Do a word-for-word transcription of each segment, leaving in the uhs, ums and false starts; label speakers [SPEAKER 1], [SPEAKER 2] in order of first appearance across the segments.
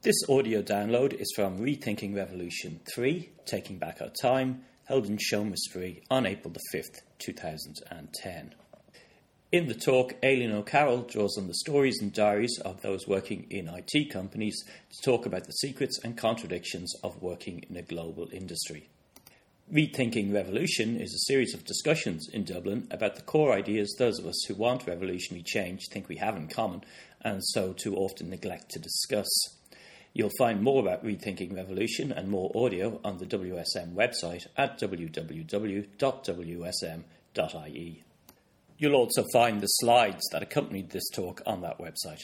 [SPEAKER 1] This audio download is from Rethinking Revolution three, Taking Back Our Time, held in Shomersbury on April the fifth, two thousand ten. In the talk, Aileen O'Carroll draws on the stories and diaries of those working in I T companies to talk about the secrets and contradictions of working in a global industry. Rethinking Revolution is a series of discussions in Dublin about the core ideas those of us who want revolutionary change think we have in common and so too often neglect to discuss. You'll find more about Rethinking Revolution and more audio on the W S M website at w w w dot w s m dot i e. You'll also find the slides that accompanied this talk on that website.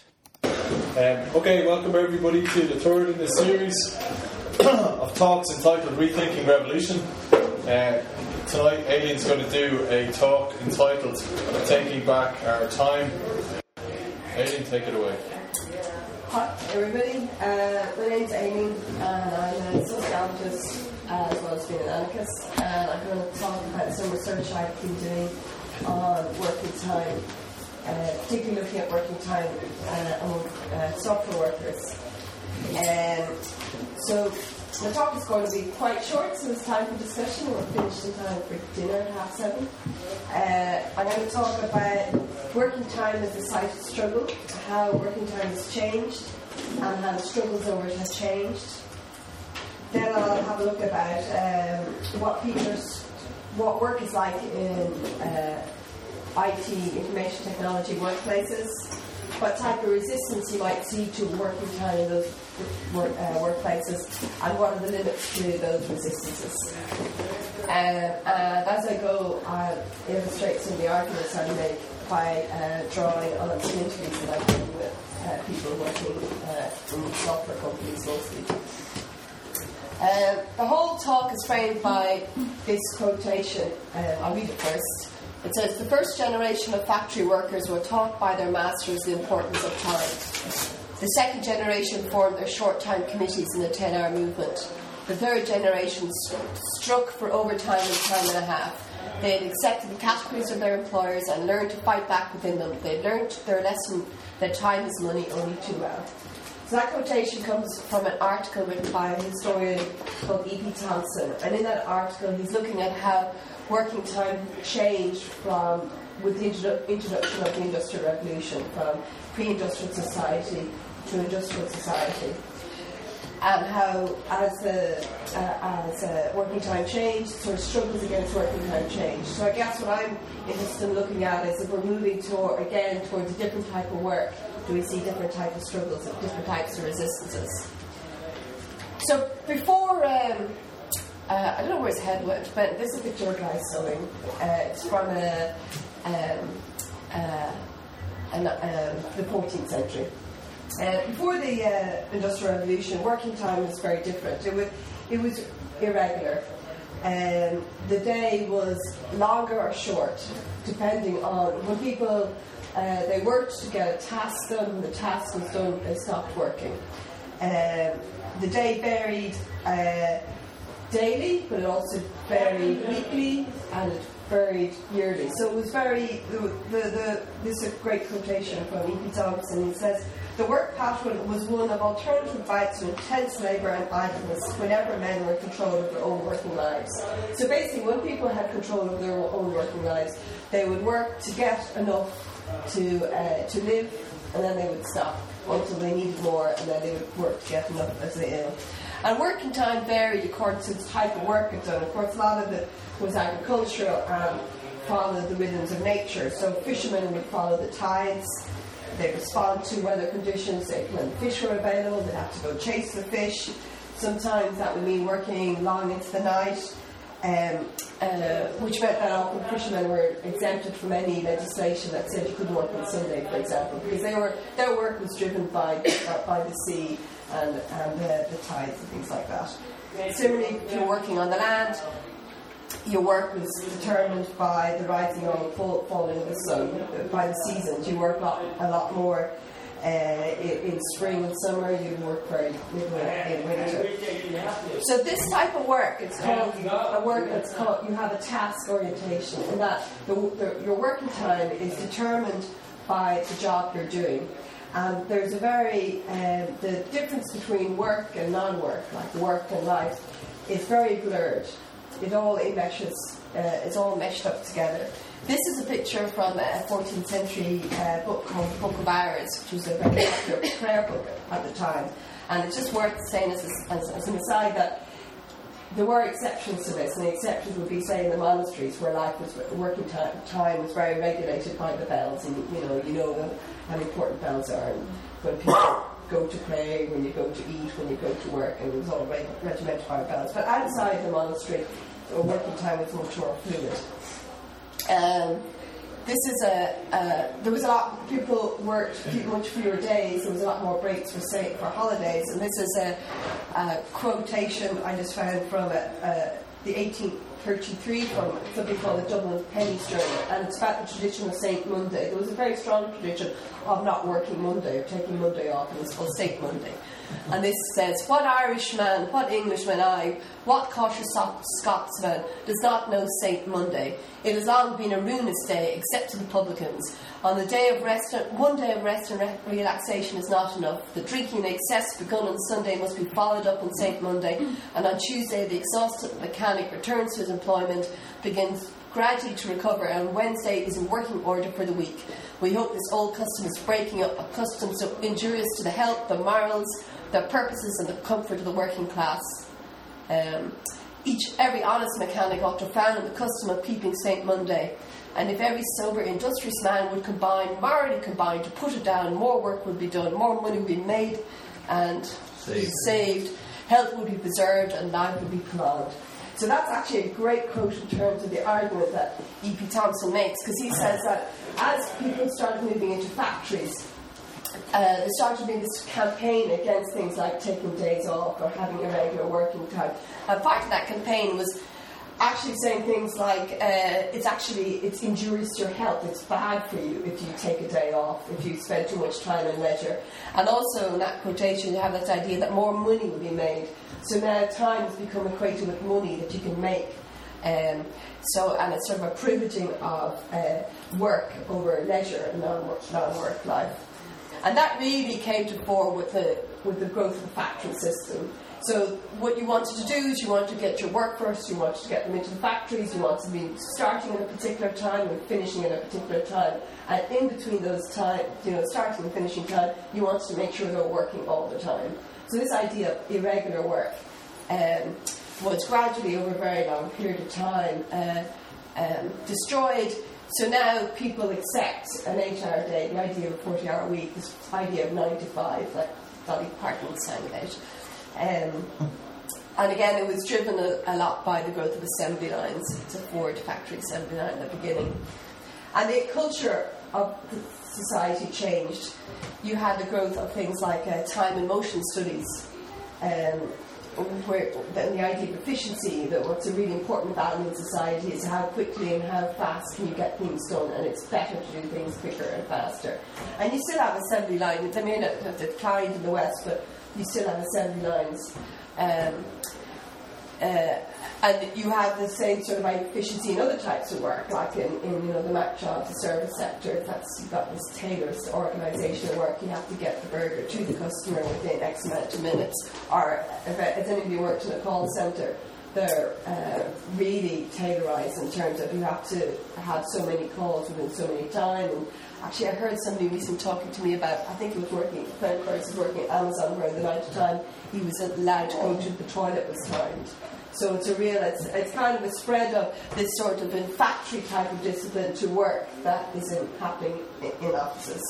[SPEAKER 2] Um, okay, welcome everybody to the third in the series of talks entitled Rethinking Revolution. Uh, tonight, Aileen's going to do a talk entitled Taking Back Our Time. Aileen, take it away.
[SPEAKER 3] Hi everybody, uh, my name's Aileen and I'm a sociologist uh, as well as being an anarchist, and I'm going to talk about some research I've been doing on working time, uh, particularly looking at working time uh, among uh, software workers. Um, so the talk is going to be quite short, so it's time for discussion. We're finished in time for dinner at half seven. Uh, I'm going to talk about working time as a site of struggle, how working time has changed, and how the struggles over it have changed. Then I'll have a look about um, what people's, what work is like in uh, I T, information technology workplaces, what type of resistance you might see to working time in those work, uh, workplaces, and what are the limits to those resistances. Uh, and as I go, I'll illustrate some of the arguments I make by uh, drawing on some interviews that I've done with uh, people working uh, in software companies mostly. Uh, the whole talk is framed by this quotation. Uh, I'll read it first. It says, "The first generation of factory workers were taught by their masters the importance of time. The second generation formed their short-time committees in the ten-hour movement. The third generation st- struck for overtime and time and a half. They had accepted the categories of their employers and learned to fight back within them. They learned their lesson that time is money only too well." So that quotation comes from an article written by a historian called E P Thompson. And in that article, he's looking at how working time changed from with the introdu- introduction of the Industrial Revolution, from pre-industrial society to industrial society, and how as the uh, as uh, working time changed, sort of struggles against working time changed. So I guess what I'm interested in looking at is if we're moving toward again towards a different type of work, do we see different types of struggles and different types of resistances? So before. Um, Uh, I don't know where his head went, but this is a picture of a guy sewing. Uh, it's from a, um, uh, an, um, the fourteenth century. Uh, before the uh, Industrial Revolution, working time was very different. It was, it was irregular. Um, the day was longer or short, depending on when people uh, they worked to get a task done. When the task was done, they stopped working. Um, the day varied. Uh, daily, but it also varied weekly and it varied yearly. So it was very, the, the, the, this is a great quotation from E P Thompson. He says, "The work pattern was one of alternative bouts of intense labour and idleness whenever men were in control of their own working lives." So basically, when people had control of their own working lives, they would work to get enough to uh, to live, and then they would stop until they needed more, and then they would work to get enough as they ill. And working time varied according to the type of work it's done. Of course, a lot of it was agricultural and followed the rhythms of nature. So fishermen would follow the tides. They'd respond to weather conditions. They, when fish were available, they'd have to go chase the fish. Sometimes that would mean working long into the night, um, uh, which meant that often fishermen were exempted from any legislation that said you couldn't work on Sunday, for example, because they were their work was driven by by the sea and, and the, the tides and things like that. Similarly, if you're working on the land, your work was determined by the rising or fall, falling of the sun, by the seasons. You work a lot, a lot more uh, in, in spring and summer, you work very little in winter. So this type of work, it's called a work that's called, you have a task orientation, in that the, the, your working time is determined by the job you're doing. And there's a very, um, the difference between work and non-work, like work and life, is very blurred. It all enmeshes, uh, it's all meshed up together. This is a picture from a fourteenth century uh, book called the Book of Hours, which was a very popular prayer book at the time. And it's just worth saying as, a, as, as an aside that there were exceptions to this, and the exceptions would be, say, in the monasteries where life was working time, time was very regulated by the bells, and you know you know how important bells are, and when people go to pray, when you go to eat, when you go to work, and it was all reg- regimented by bells. But outside the monastery, working time was much more fluid. Um, this is a, uh, there was a lot, people worked much fewer days, there was a lot more breaks for say, for holidays, and this is a, a quotation I just found from a, a, the eighteen thirty-three from something called the Dublin Penny's Journal, and it's about the tradition of Saint Monday. There was a very strong tradition of not working Monday, or taking Monday off, and it's called Saint Monday. And this says, what Irishman, what Englishman I, what cautious Scotsman does not know Saint Monday? It has long been a ruinous day, except to the publicans. On the day of rest, one day of rest and re- relaxation is not enough. The drinking and excess begun on Sunday must be followed up on Saint Monday, and on Tuesday the exhausted mechanic returns to his employment, begins gradually to recover, and Wednesday is in working order for the week. We hope this old custom is breaking up, a custom so injurious to the health, the morals, the purposes and the comfort of the working class. Um, each, every honest mechanic ought to found the custom of keeping Saint Monday, and if every sober, industrious man would combine, morally combine, to put it down, more work would be done, more money would be made and saved. saved, health would be preserved, and life would be prolonged. So that's actually a great quote in terms of the argument that E P Thompson makes, because he says that as people started moving into factories, uh, there started being this campaign against things like taking days off or having irregular working time. And part of that campaign was actually saying things like uh, it's actually it's injurious to your health, it's bad for you if you take a day off, if you spend too much time in leisure. And also in that quotation you have this idea that more money will be made. So now time has become equated with money that you can make. Um, so and it's sort of a privileging of uh, work over leisure and non-work, non-work life. And that really came to fore with the with the growth of the factory system. So what you wanted to do is you wanted to get your workforce, you wanted to get them into the factories, you wanted to be starting at a particular time and finishing at a particular time. And in between those time, you know, starting and finishing time, you wanted to make sure they were working all the time. So this idea of irregular work um, was gradually, over a very long period of time, uh, um, destroyed. So now people accept an eight-hour day, the idea of a forty-hour week, this idea of nine to five, like Dolly Parton sang about. Um, and again, it was driven a, a lot by the growth of assembly lines. It's a Ford factory assembly line at the beginning. And the culture of the society changed. You had the growth of things like uh, time and motion studies, um, where then the idea of efficiency, that what's a really important value in society is how quickly and how fast can you get things done, and it's better to do things quicker and faster. And you still have assembly lines. I mean, have declined in the West, but you still have assembly lines. Um, uh, and you have the same sort of efficiency in other types of work, like in, in you know the Mac job, the service sector. That's you've got this tailored organisation of work. You have to get the burger to the customer within X amount of minutes. Or if, if any of you worked in a call centre, they're uh, really tailorised in terms of you have to have so many calls within so many time. And actually, I heard somebody recently talking to me about, I think he was working, a friend of hers was working at Amazon, where the amount of time he was allowed to go to the toilet was timed. So it's a real, it's, it's kind of a spread of this sort of in factory type of discipline to work that isn't happening in, in offices.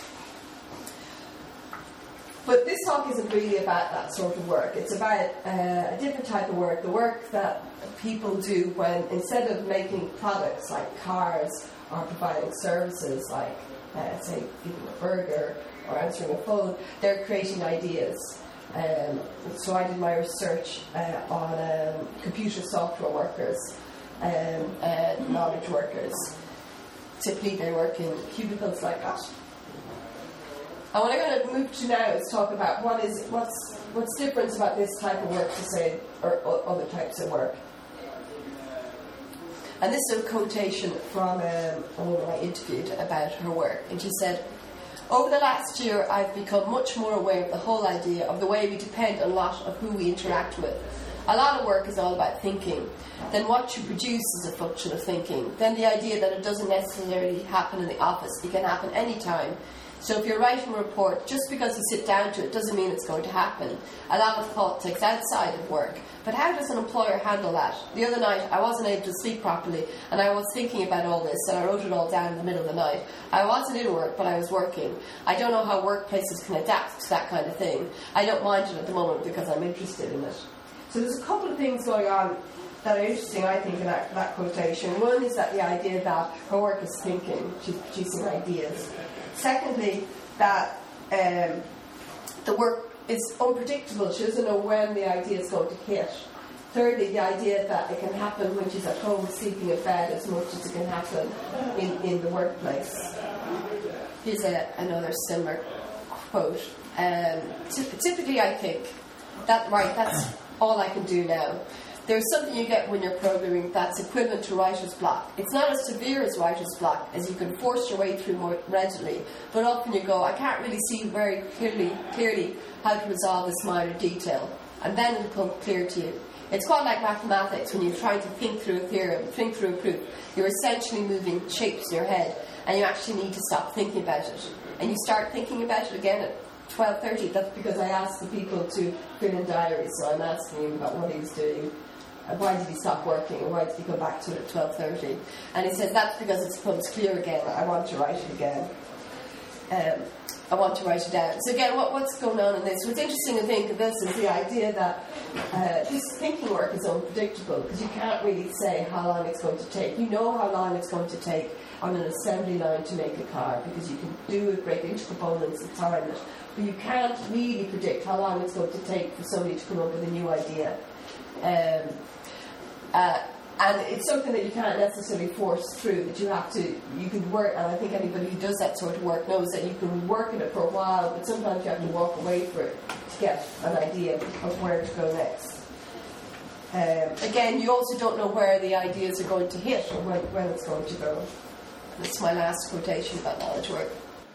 [SPEAKER 3] But this talk isn't really about that sort of work. It's about uh, a different type of work, the work that people do when, instead of making products like cars or providing services like, uh, say, giving a burger or answering a phone, they're creating ideas. Um, so I did my research uh, on um, computer software workers, um, and knowledge workers. Typically they work in cubicles like that. And what I'm going to move to now is talk about what is what's what's different about this type of work to say or, or other types of work. And this is a quotation from um, a woman I interviewed about her work, and she said, Over the last year, I've become much more aware of the whole idea of the way we depend on a lot of who we interact with. A lot of work is all about thinking. Then what you produce is a function of thinking. Then the idea that it doesn't necessarily happen in the office. It can happen anytime. So if you're writing a report, just because you sit down to it doesn't mean it's going to happen. A lot of thought takes outside of work. But how does an employer handle that? The other night, I wasn't able to sleep properly, and I was thinking about all this, and I wrote it all down in the middle of the night. I wasn't in work, but I was working. I don't know how workplaces can adapt to that kind of thing. I don't mind it at the moment because I'm interested in it. So there's a couple of things going on that are interesting, I think, in that, that quotation. One is that the idea that her work is thinking, she's producing ideas. Secondly, that um, the work is unpredictable. She doesn't know when the idea is going to hit. Thirdly, the idea that it can happen when she's at home sleeping in bed as much as it can happen in, in the workplace. Here's a, another similar quote. Um, t- typically, I think, that right, that's all I can do now. There's something you get when you're programming that's equivalent to writer's block. It's not as severe as writer's block, as you can force your way through more readily, but often you go, I can't really see very clearly, clearly how to resolve this minor detail, and then it'll become clear to you. It's quite like mathematics when you're trying to think through a theorem, think through a proof. You're essentially moving shapes in your head, and you actually need to stop thinking about it. And you start thinking about it again at twelve thirty. That's because I asked the people to fill in diaries, so I'm asking him about what he was doing. And why did he stop working, or why did he come back to it at twelve thirty? And he said, that's because it's becomes clear again. I want to write it again. Um, I want to write it down. So again, what, what's going on in this? What's interesting to think of this is the idea that uh, this thinking work is unpredictable, because you can't really say how long it's going to take. You know how long it's going to take on an assembly line to make a car, because you can do it, break into components and time it. But you can't really predict how long it's going to take for somebody to come up with a new idea. Um, Uh, and it's something that you can't necessarily force through, that you have to, you can work, and I think anybody who does that sort of work knows that you can work in it for a while, but sometimes you have to walk away for it to get an idea of where to go next. Um, again, you also don't know where the ideas are going to hit or when, when it's going to go. That's my last quotation about knowledge work.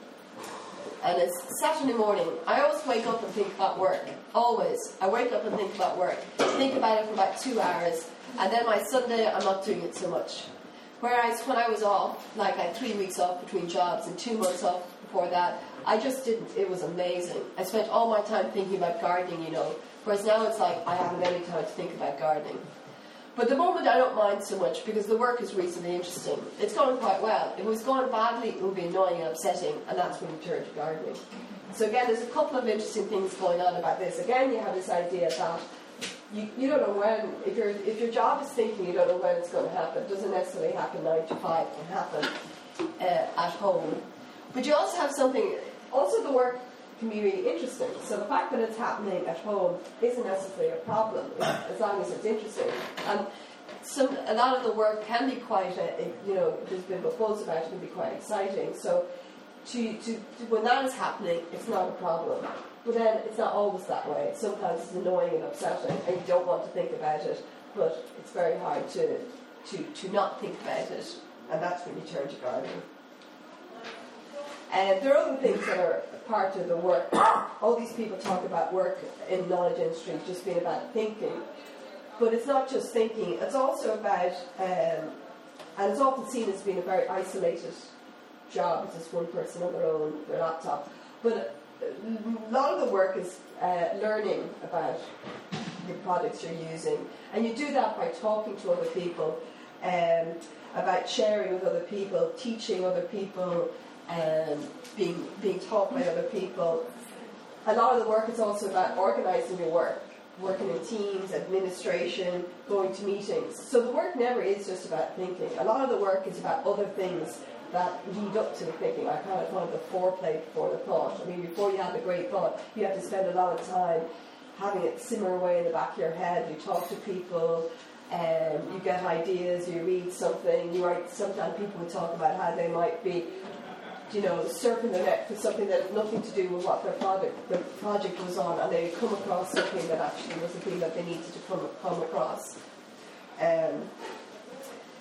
[SPEAKER 3] And it's Saturday morning. I always wake up and think about work. Always. I wake up and think about work. Think about it for about two hours. And then my Sunday, I'm not doing it so much. Whereas when I was off, like I had three weeks off between jobs and two months off before that, I just didn't. It was amazing. I spent all my time thinking about gardening, you know. Whereas now it's like I haven't any time to think about gardening. But at the moment I don't mind so much because the work is reasonably interesting. It's going quite well. If it was going badly, it would be annoying and upsetting, and that's when you turn to gardening. So again, there's a couple of interesting things going on about this. Again, you have this idea that you, you don't know when, if, your if your job is thinking, you don't know when it's going to happen. It doesn't necessarily happen nine to five, it can happen uh, at home. But you also have something, also the work can be really interesting. So the fact that it's happening at home isn't necessarily a problem, as long as it's interesting. And some, a lot of the work can be quite, a, you know, there's a bit of a buzz about it, can be quite exciting. So to, to, to when that is happening, it's not a problem. But then it's not always that way. Sometimes it's annoying and upsetting, and you don't want to think about it, but it's very hard to, to, to not think about it, and that's when you turn to gardening. And there are other things that are part of the work. All these people talk about work in the knowledge industry just being about thinking. But it's not just thinking, it's also about, um, and it's often seen as being a very isolated job. It's just one person on their own, their laptop. But a lot of the work is uh, learning about the products you're using. And you do that by talking to other people, um, about sharing with other people, teaching other people, Um, being being taught by other people. A lot of the work is also about organising your work, working in teams, administration, going to meetings. So the work never is just about thinking. A lot of the work is about other things that lead up to the thinking. I kind of call it the foreplay before the thought. I mean, before you have a great thought, you have to spend a lot of time having it simmer away in the back of your head. You talk to people, um, you get ideas, you read something. You write. Sometimes people would talk about how they might be, you know, surfing the net for something that had nothing to do with what their project, the project was on, and they come across something that actually was the thing that they needed to come, come across. Um,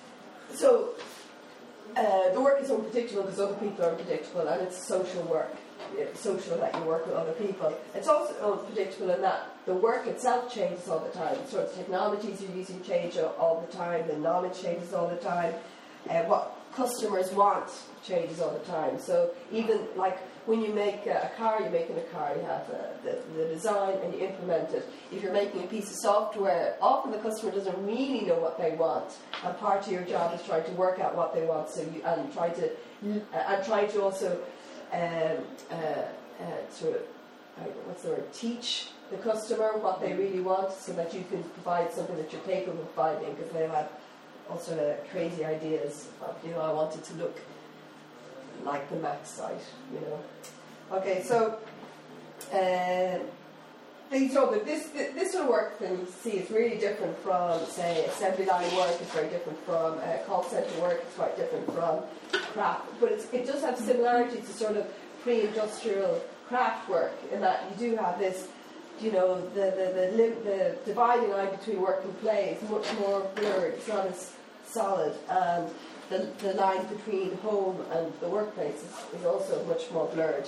[SPEAKER 3] so uh, the work is unpredictable because other people are unpredictable, and it's social work. social, that you work with other people. It's also unpredictable in that the work itself changes all the time. The sorts of technologies you're using change all the time. The knowledge changes all the time. Uh, what customers want changes all the time. So even like when you make a car, you're making a car, you have the, the, the design and you implement it. If you're making a piece of software, often the customer doesn't really know what they want, and part of your job is trying to work out what they want. So you and try to and trying to also um, uh, uh, sort of uh, what's the word? Teach the customer what they really want, so that you can provide something that you're capable of providing, because they have all sort of crazy ideas of, you know, I want it to look like the Mac site, you know. Okay, so uh, these sort of, this, this this sort of work that you see is really different from, say, assembly line work. It's very different from uh, call centre work. It's quite different from craft, but it's, it does have similarities to sort of pre-industrial craft work, in that you do have this, you know, the the the, lim- the dividing line between work and play is much more blurred. It's not as solid, and the the line between home and the workplace is, is also much more blurred.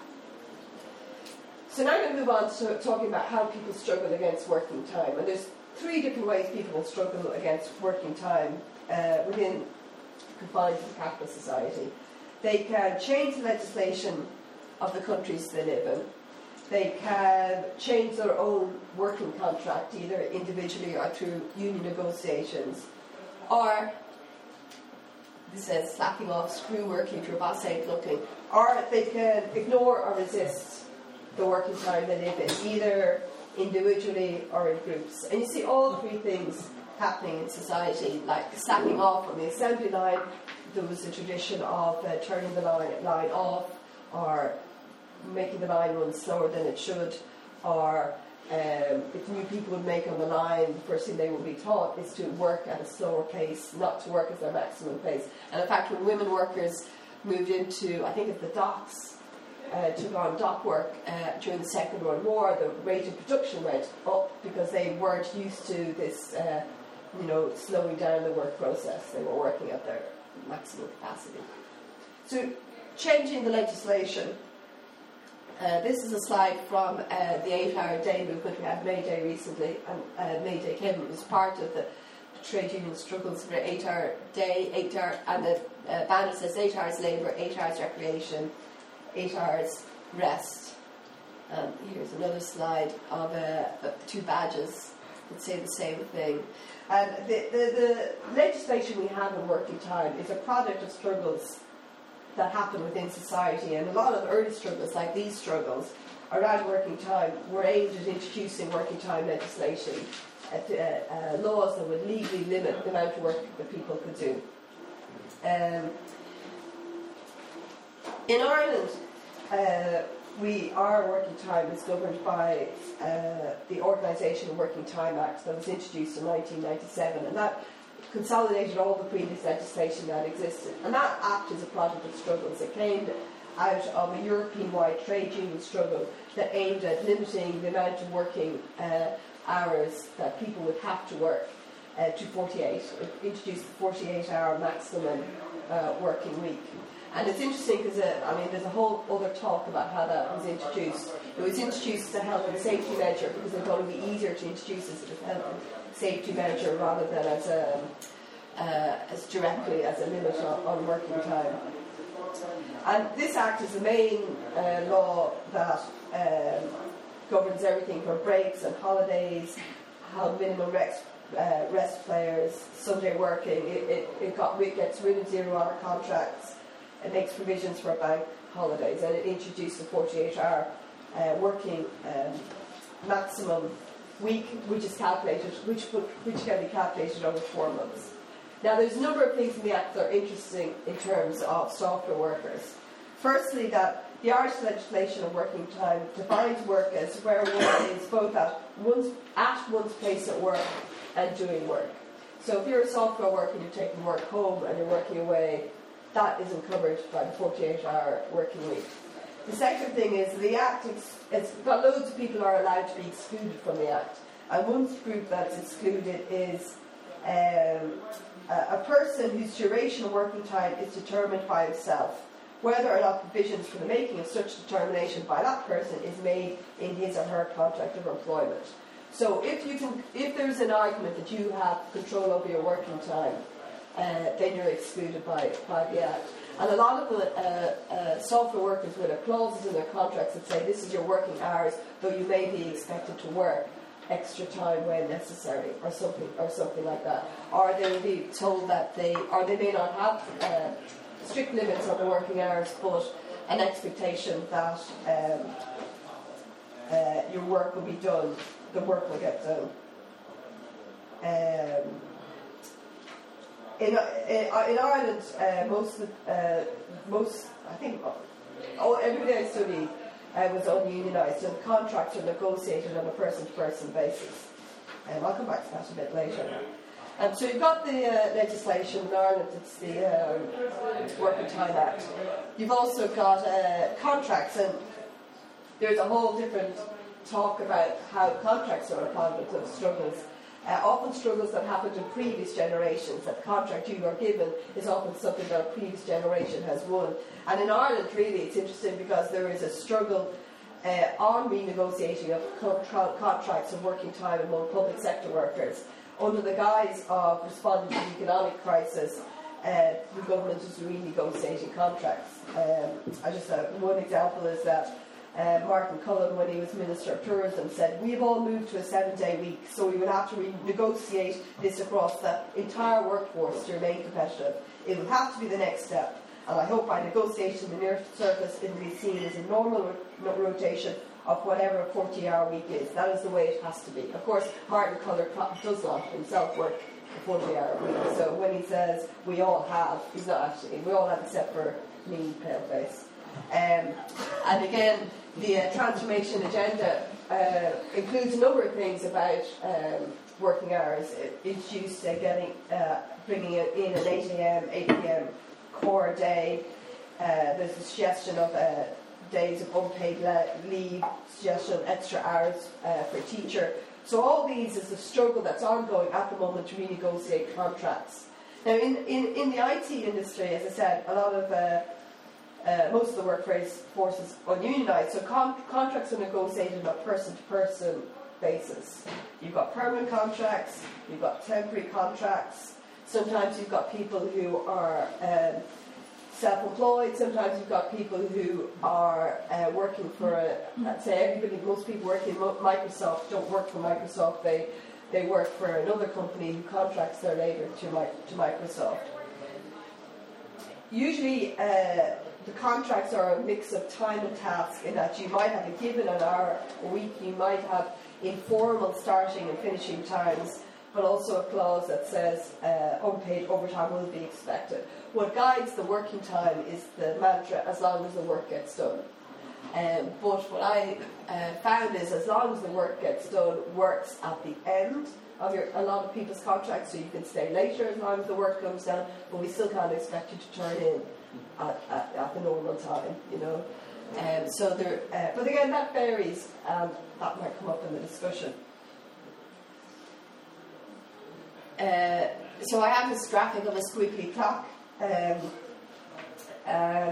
[SPEAKER 3] So now I'm going to move on to talking about how people struggle against working time. And there's three different ways people will struggle against working time uh, within confines of the capitalist society. They can change the legislation of the countries they live in. They can change their own working contract, either individually or through union negotiations. Or, this says, slacking off, screw working if your boss ain't looking. Or they can ignore or resist the working time they live in, either individually or in groups. And you see all three things happening in society, like slacking off on the assembly line. There was a tradition of uh, turning the line, line off, or making the line run slower than it should, or um, if new people would make on the line, the first thing they would be taught is to work at a slower pace, not to work at their maximum pace. And in fact, when women workers moved into, I think it's the docks, uh, took on dock work uh, during the Second World War, the rate of production went up because they weren't used to this, uh, you know, slowing down the work process. They were working at their maximum capacity. So, changing the legislation. Uh, this is a slide from uh, the eight-hour day movement. We had May Day recently, and uh, May Day came. It was part of the, the trade union struggles for eight-hour day, eight-hour, and the uh, banner says eight hours labour, eight hours recreation, eight hours rest. Um, here's another slide of uh, two badges that say the same thing. And the, the, the legislation we have in working time is a product of struggles that happen within society, and a lot of early struggles, like these struggles around working time, were aimed at introducing working time legislation, at, uh, uh, laws that would legally limit the amount of work that people could do. Um, in Ireland, uh, we our working time is governed by uh, the Organisation of Working Time Act that was introduced in nineteen ninety-seven, and that consolidated all the previous legislation that existed. And that act is a product of struggles. It came out of a European-wide trade union struggle that aimed at limiting the amount of working uh, hours that people would have to work uh, to forty-eight. It introduced the forty-eight hour maximum uh, working week. And it's interesting because, uh, I mean, there's a whole other talk about how that was introduced. It was introduced as a health and safety measure because they thought it would be easier to introduce as a health and safety measure rather than as a, uh, as directly as a limit on, on working time. And this act is the main uh, law that um, governs everything from breaks and holidays, how minimum rest, uh, rest players, Sunday working. It, it, it, got, it gets rid of zero-hour contracts. It makes provisions for bank holidays, and it introduced a forty-eight hour uh, working um, maximum week, which is calculated, which which can be calculated over four months. Now, there's a number of things in the Act that are interesting in terms of software workers. Firstly, that the Irish legislation of working time defines work as where one is both at one's, at one's place at work and doing work. So if you're a software worker and you're taking work home and you're working away, that isn't covered by the forty-eight hour working week. The second thing is the Act, it's got loads of people are allowed to be excluded from the Act. And one group that's excluded is um, a, a person whose duration of working time is determined by himself, whether or not provisions for the making of such determination by that person is made in his or her contract of employment. So if you can, if there's an argument that you have control over your working time, uh, then you're excluded by, by the Act. And a lot of the uh, uh, software workers will have clauses in their contracts that say this is your working hours, though you may be expected to work extra time when necessary, or something, or something like that. Or they will be told that they, or they may not have uh, strict limits on the working hours, but an expectation that um, uh, your work will be done, the work will get done. Um, in, in, in Ireland, uh, most, uh, most, I think, oh, everybody I studied uh, was ununionised, so the contracts are negotiated on a person-to-person basis. And um, I'll come back to that a bit later. Um, so you've got the uh, legislation in Ireland, it's the um, Working Time Act. You've also got uh, contracts, and there's a whole different talk about how contracts are a product of struggles. Uh, often struggles that happened in previous generations, that the contract you are given is often something that a previous generation has won. And in Ireland, really, it's interesting because there is a struggle uh, on renegotiating of co- contracts of working time among public sector workers. Under the guise of responding to the economic crisis, uh, the government is renegotiating contracts. Um, I just uh, one example is that uh, Martin Cullen, when he was Minister of Tourism, said we've all moved to a seven-day week, so we would have to renegotiate this across the entire workforce to remain competitive. It would have to be the next step, and I hope by negotiation the near surface it will be seen as a normal ro- rotation of whatever a forty-hour week is. That is the way it has to be. Of course, Martin Cullen does not himself work a forty-hour week, so when he says we all have, he's not actually, we all have except for me, paleface. Um, and again, the uh, transformation agenda uh, includes a number of things about um, working hours. It introduced uh, getting, uh, bringing in an eight a.m., eight p.m. core day. Uh, there's a suggestion of uh, days of unpaid le- leave, suggestion of extra hours uh, for a teacher. So all these is a struggle that's ongoing at the moment to renegotiate contracts. Now, in, in, in the I T industry, as I said, a lot of uh, uh, most of the workforce force is ununionised, so con- contracts are negotiated on a person-to-person basis. You've got permanent contracts, you've got temporary contracts. Sometimes you've got people who are um, self-employed. Sometimes you've got people who are uh, working for, a, I'd say everybody, most people working in Microsoft don't work for Microsoft. They they work for another company who contracts their labour to, to Microsoft. Usually, uh, the contracts are a mix of time and task, in that you might have a given an hour a week, you might have informal starting and finishing times, but also a clause that says uh, unpaid overtime will be expected. What guides the working time is the mantra, as long as the work gets done. Um, but what I uh, found is, as long as the work gets done, works at the end of your, a lot of people's contracts, so you can stay later as long as the work comes down, but we still can't expect you to turn in at, at, at the normal time, you know. Um, so there, uh, but again, that varies, and that might come up in the discussion. Uh, so I have this graphic of a squiggly clock. Um, uh,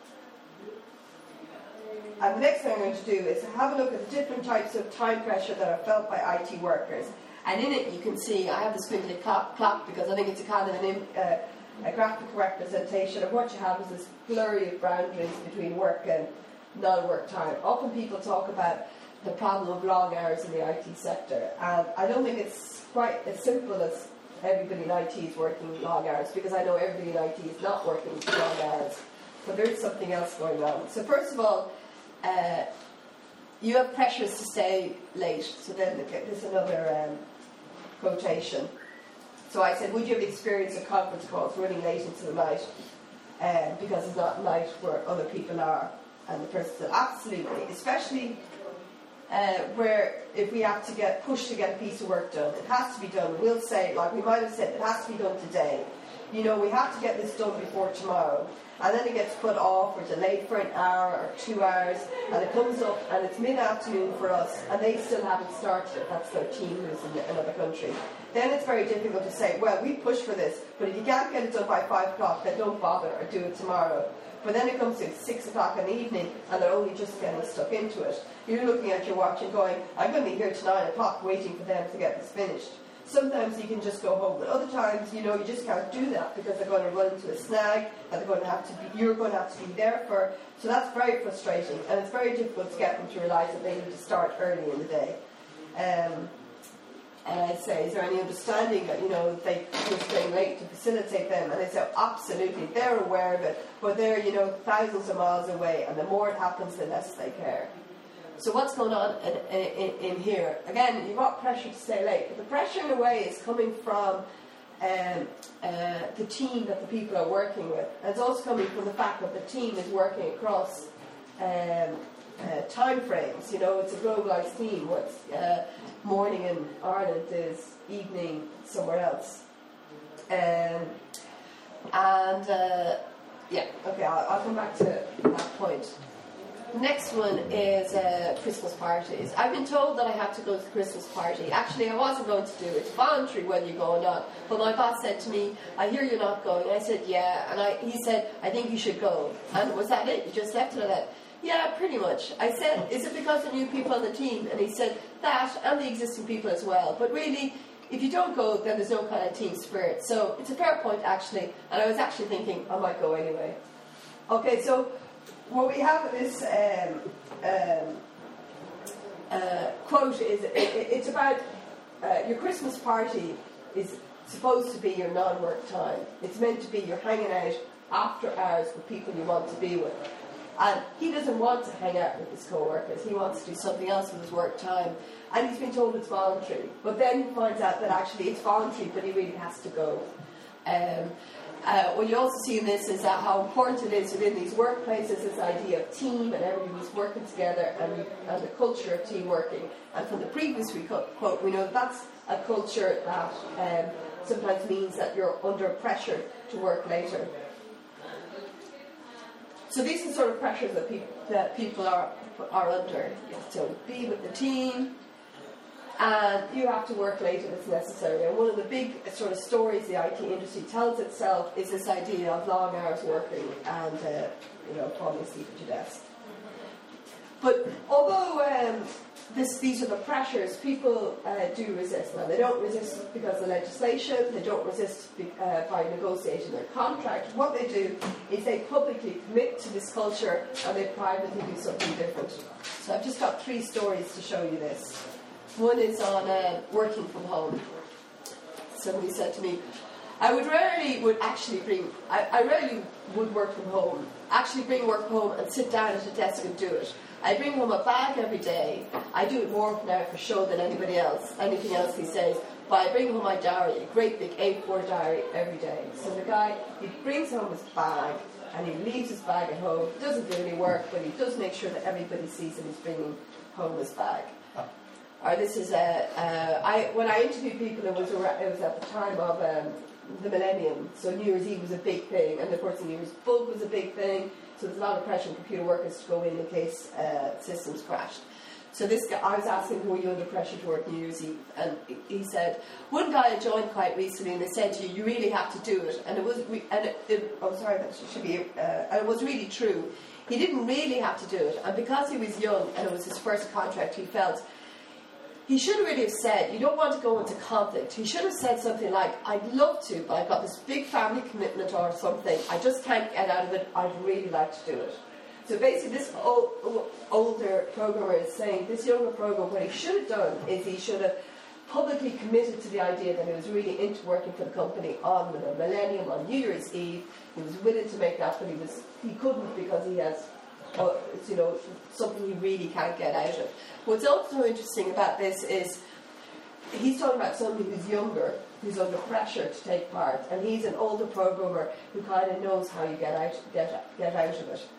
[SPEAKER 3] and the next thing I'm going to do is have a look at the different types of time pressure that are felt by I T workers. And in it you can see, I have the squiggly clock, clock because I think it's a kind of an, uh, a graphical representation of what you have is this blurry of boundaries between work and non-work time. Often people talk about the problem of long hours in the I T sector, and I don't think it's quite as simple as everybody in I T is working long hours, because I know everybody in I T is not working long hours, but there's something else going on. So first of all, uh, you have pressures to stay late. So then there's another um, quotation. So I said, would you have experienced a conference calls running late into the night um, because it's not night where other people are? And the person said, absolutely, especially Uh, where if we have to get pushed to get a piece of work done, it has to be done. We'll say, like we might have said, it has to be done today. You know, we have to get this done before tomorrow. and then it gets put off or delayed for an hour or two hours, and it comes up and it's mid-afternoon for us, and they still haven't started it. That's their team who's in another country. Then it's very difficult to say, well, we push for this, but if you can't get it done by five o'clock, then don't bother or do it tomorrow. But then it comes to six o'clock in the evening, and they're only just getting stuck into it. You're looking at your watch and going, I'm going to be here to nine o'clock waiting for them to get this finished. Sometimes you can just go home, but other times, you know, you just can't do that because they're going to run into a snag that they're going to have to be, you're going to have to be there for. So that's very frustrating, and it's very difficult to get them to realise that they need to start early in the day. Um, and I'd say, is there any understanding that, you know, they, you're staying late to facilitate them? And they say, absolutely, they're aware of it, but they're, you know, thousands of miles away, and the more it happens, the less they care. So what's going on in, in, in here? Again, you've got pressure to stay late, but the pressure in a way is coming from um, uh, the team that the people are working with. And it's also coming from the fact that the team is working across um, uh, time frames. You know, it's a globalised team. What's uh, morning in Ireland is evening somewhere else. Um, and uh, yeah, okay, I'll, I'll come back to that point. Next one is uh, Christmas parties. I've been told that I have to go to the Christmas party. Actually, I wasn't going to do it. It's voluntary when you go or not. But my boss said to me, I hear you're not going. I said, yeah. And I, he said, I think you should go. And was that it? You just left it at that? Yeah, pretty much. I said, is it because of new people on the team? And he said, that and the existing people as well. But really, if you don't go, then there's no kind of team spirit. So it's a fair point, actually. And I was actually thinking, I might go anyway. Okay, so what we have in this um, um, uh, quote is, it, it, it's about uh, your Christmas party is supposed to be your non-work time. It's meant to be you're hanging out after hours with people you want to be with. And he doesn't want to hang out with his co-workers. He wants to do something else with his work time. And he's been told it's voluntary. But then he finds out that actually it's voluntary, but he really has to go. Um, Uh, what you also see in this is that how important it is within these workplaces, this idea of team and everybody's working together and, and the culture of team working. And from the previous quote, we know that that's a culture that um, sometimes means that you're under pressure to work later. So these are the sort of pressures that people, that people are, are under. So be with the team, and you have to work late if it's necessary. And one of the big sort of stories the I T industry tells itself is this idea of long hours working and uh, you know, falling asleep at your desk. But although um, this, these are the pressures, people uh, do resist. Now, they don't resist because of legislation, they don't resist be, uh, by negotiating their contract. What they do is they publicly commit to this culture and they privately do something different. So I've just got three stories to show you this. One is on uh, working from home. Somebody said to me, I would rarely would actually bring, I, I rarely would work from home, actually bring work home and sit down at a desk and do it. I bring home a bag every day. I do it more now for show than anybody else, anything else he says. But I bring home my diary, a great big A four diary every day. So the guy, he brings home his bag and he leaves his bag at home. He doesn't do any work, but he does make sure that everybody sees that he's bringing home his bag. Or this is a, uh, I, when I interviewed people, it was, it was at the time of um, the millennium, so New Year's Eve was a big thing, and of course New Year's Bug was a big thing, so there's a lot of pressure on computer workers to go in in case uh, systems crashed. So this guy, I was asking, were you under pressure to work New Year's Eve? And he said, one guy had joined quite recently, and they said to you, you really have to do it. And it was, and it, it, oh sorry, that should be, uh, and it was really true. He didn't really have to do it, and because he was young, and it was his first contract, he felt, he should have really have said, you don't want to go into conflict. He should have said something like, I'd love to, but I've got this big family commitment or something. I just can't get out of it. I'd really like to do it. So basically this old, older programmer is saying, this younger programmer, what he should have done is he should have publicly committed to the idea that he was really into working for the company on the millennium, on New Year's Eve. He was willing to make that, but he, was, he couldn't because he has... Uh, it's, you know, something he really can't get out of. What's also interesting about this is he's talking about somebody who's younger, who's under pressure to take part, and he's an older programmer who kind of knows how you get out, get, get out of it.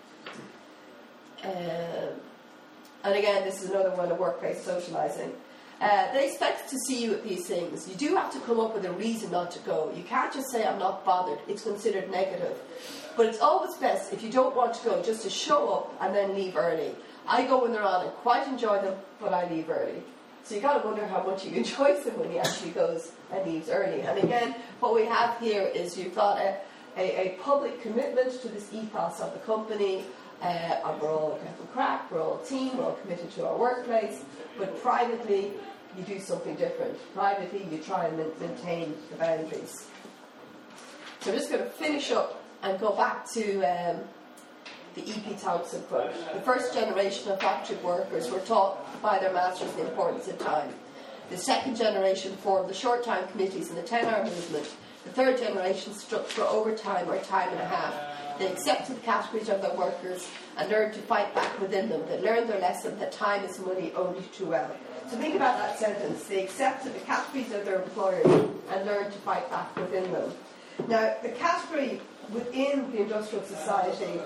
[SPEAKER 3] Um, and again, this is another one of workplace socialising. Uh, they expect to see you at these things. You do have to come up with a reason not to go. You can't just say, I'm not bothered. It's considered negative. But it's always best, if you don't want to go, just to show up and then leave early. I go when they're on and quite enjoy them, but I leave early. So you got to wonder how much he enjoys them when he actually goes and leaves early. And again, what we have here is you've got a, a, a public commitment to this ethos of the company. Uh, we're all a crack, we're all a team, we're all committed to our workplace. But privately, you do something different. Privately, you try and maintain the boundaries. So I'm just going to finish up and go back to um, the E P Thompson quote. The first generation of factory workers were taught by their masters the importance of time. The second generation formed the short-time committees in the ten-hour movement. The third generation struck for overtime or time and a half. They accepted the categories of their workers and learned to fight back within them. They learned their lesson that time is money only too well. So think about that sentence. They accepted the categories of their employers and learned to fight back within them. Now, the category within the industrial society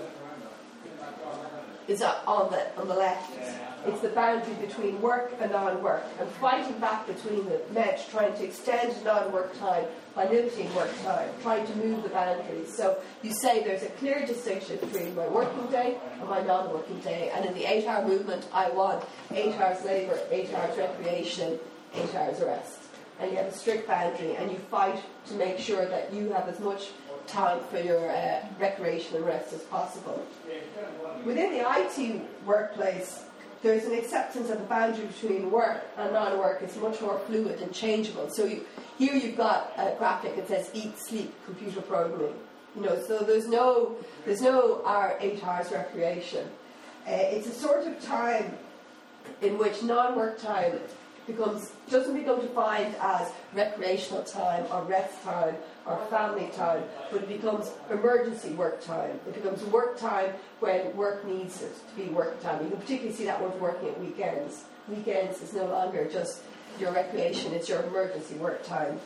[SPEAKER 3] is on the, on the left. It's the boundary between work and non-work, and fighting back between them meant trying to extend non-work time by limiting work time, trying to move the boundaries. So you say there's a clear distinction between my working day and my non-working day, and in the eight-hour movement I want eight hours labour, eight hours recreation, eight hours rest. And you have a strict boundary, and you fight to make sure that you have as much time for your uh, recreation and rest as possible. Within the I T workplace, there's an acceptance of the boundary between work and non-work is much more fluid and changeable. So you, here you've got a graphic that says eat, sleep, computer programming. You know, so there's no there's no hour, eight hours recreation. Uh, it's a sort of time in which non-work time becomes doesn't become defined as recreational time or rest time or family time, but it becomes emergency work time. It becomes work time when work needs it to be work time. You can particularly see that with working at weekends. Weekends is no longer just your recreation, it's your emergency work time.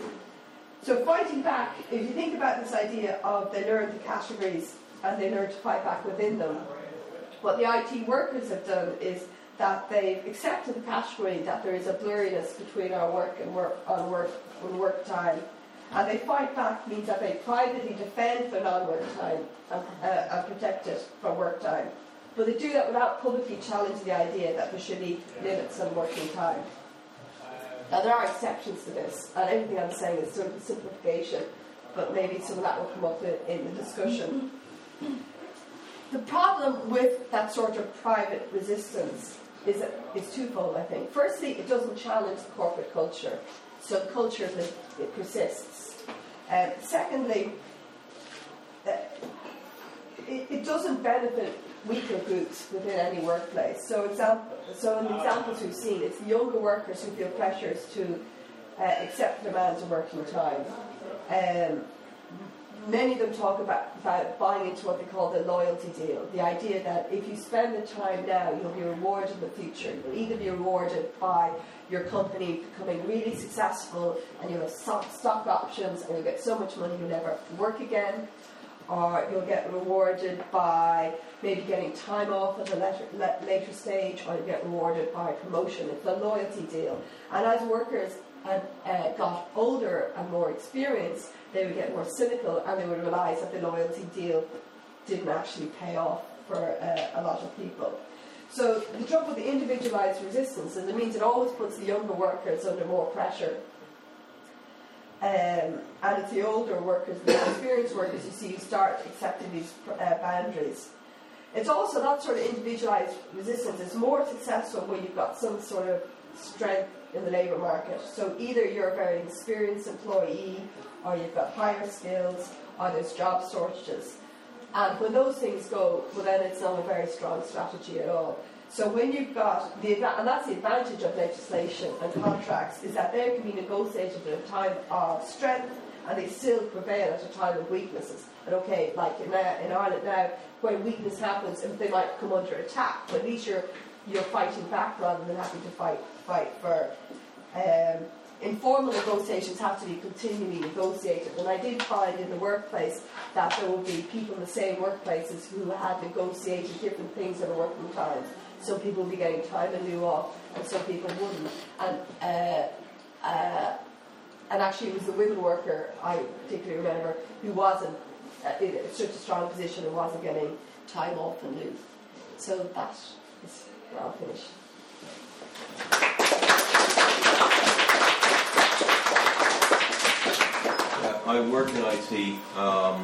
[SPEAKER 3] So fighting back, if you think about this idea of they learn the categories and they learn to fight back within them, what the I T workers have done is that they've accepted the category that there is a blurriness between our work and work on work and work time. And they fight back means that they privately defend their non-work time and, uh, and protect it from work time. But they do that without publicly challenging the idea that there should be limits on working time. Now there are exceptions to this, and everything I'm saying is sort of a simplification, but maybe some of that will come up in, in the discussion. The problem with that sort of private resistance is that it's twofold, I think. Firstly, it doesn't challenge the corporate culture, so culture it, it persists. Um, secondly, uh, it, it doesn't benefit weaker groups within any workplace. So, example, so in the examples we've seen, it's the younger workers who feel pressures to uh, accept the demands of working time. Um, Many of them talk about, about buying into what they call the loyalty deal. The idea that if you spend the time now, you'll be rewarded in the future. You'll either be rewarded by your company becoming really successful and you'll have stock options and you'll get so much money you'll never have to work again, or you'll get rewarded by maybe getting time off at a later, later stage, or you'll get rewarded by promotion. It's a loyalty deal. And as workers had, uh, got older and more experienced, they would get more cynical and they would realise that the loyalty deal didn't actually pay off for uh, a lot of people. So the trouble with the individualised resistance is it means it always puts the younger workers under more pressure. Um, and it's the older workers, the experienced workers, you see, who start accepting these uh, boundaries. It's also that sort of individualised resistance is more successful when you've got some sort of strength in the labour market. So either you're a very experienced employee, or you've got higher skills, or there's job shortages. And when those things go, well then it's not a very strong strategy at all. So when you've got, the and that's the advantage of legislation and contracts, is that they can be negotiated at a time of strength, and they still prevail at a time of weaknesses. And okay, like in, uh, in Ireland now, when weakness happens, they might come under attack, but at least you're you're fighting back rather than having to fight fight for. Um, informal negotiations have to be continually negotiated, and I did find in the workplace that there would be people in the same workplaces who had negotiated different things at a working time. Some people would be getting time in lieu off, and some people wouldn't. And uh, uh, and actually, it was the women worker I particularly remember who wasn't uh, in such a strong position and wasn't getting time off and leave. So that is where I'll finish.
[SPEAKER 4] Yeah, I work in I T um,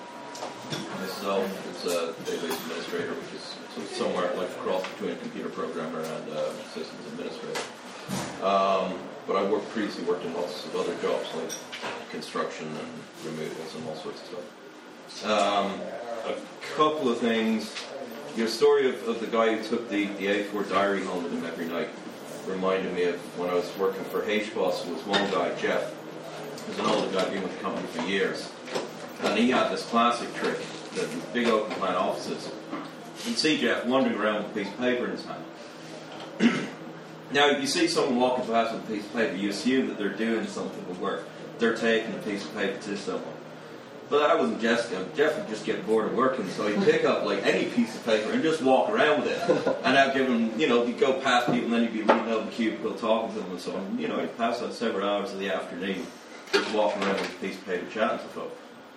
[SPEAKER 4] myself. It's a database administrator, which is sort of somewhere like a cross between a computer programmer and a systems administrator. Um, but I worked previously worked in lots of other jobs like construction and removals and all sorts of stuff. Um, a couple of things. Your story of, of the guy who took the, the A four diary home with him every night reminded me of when I was working for H B O S. There was one guy, Jeff, who's an older guy, been with the company for years, and he had this classic trick that with big open plan offices, you'd see Jeff wandering around with a piece of paper in his hand. Now, if you see someone walking past with a piece of paper, you assume that they're doing something with work. They're taking a piece of paper to someone. But that wasn't Jeff. Jeff would just get bored of working, so he'd pick up like any piece of paper and just walk around with it. And I'd give him, you know, he'd go past people and then he'd be reading out the cubicle, talking to them and so on. You know, he'd pass out several hours of the afternoon just walking around with a piece of paper chatting to folk.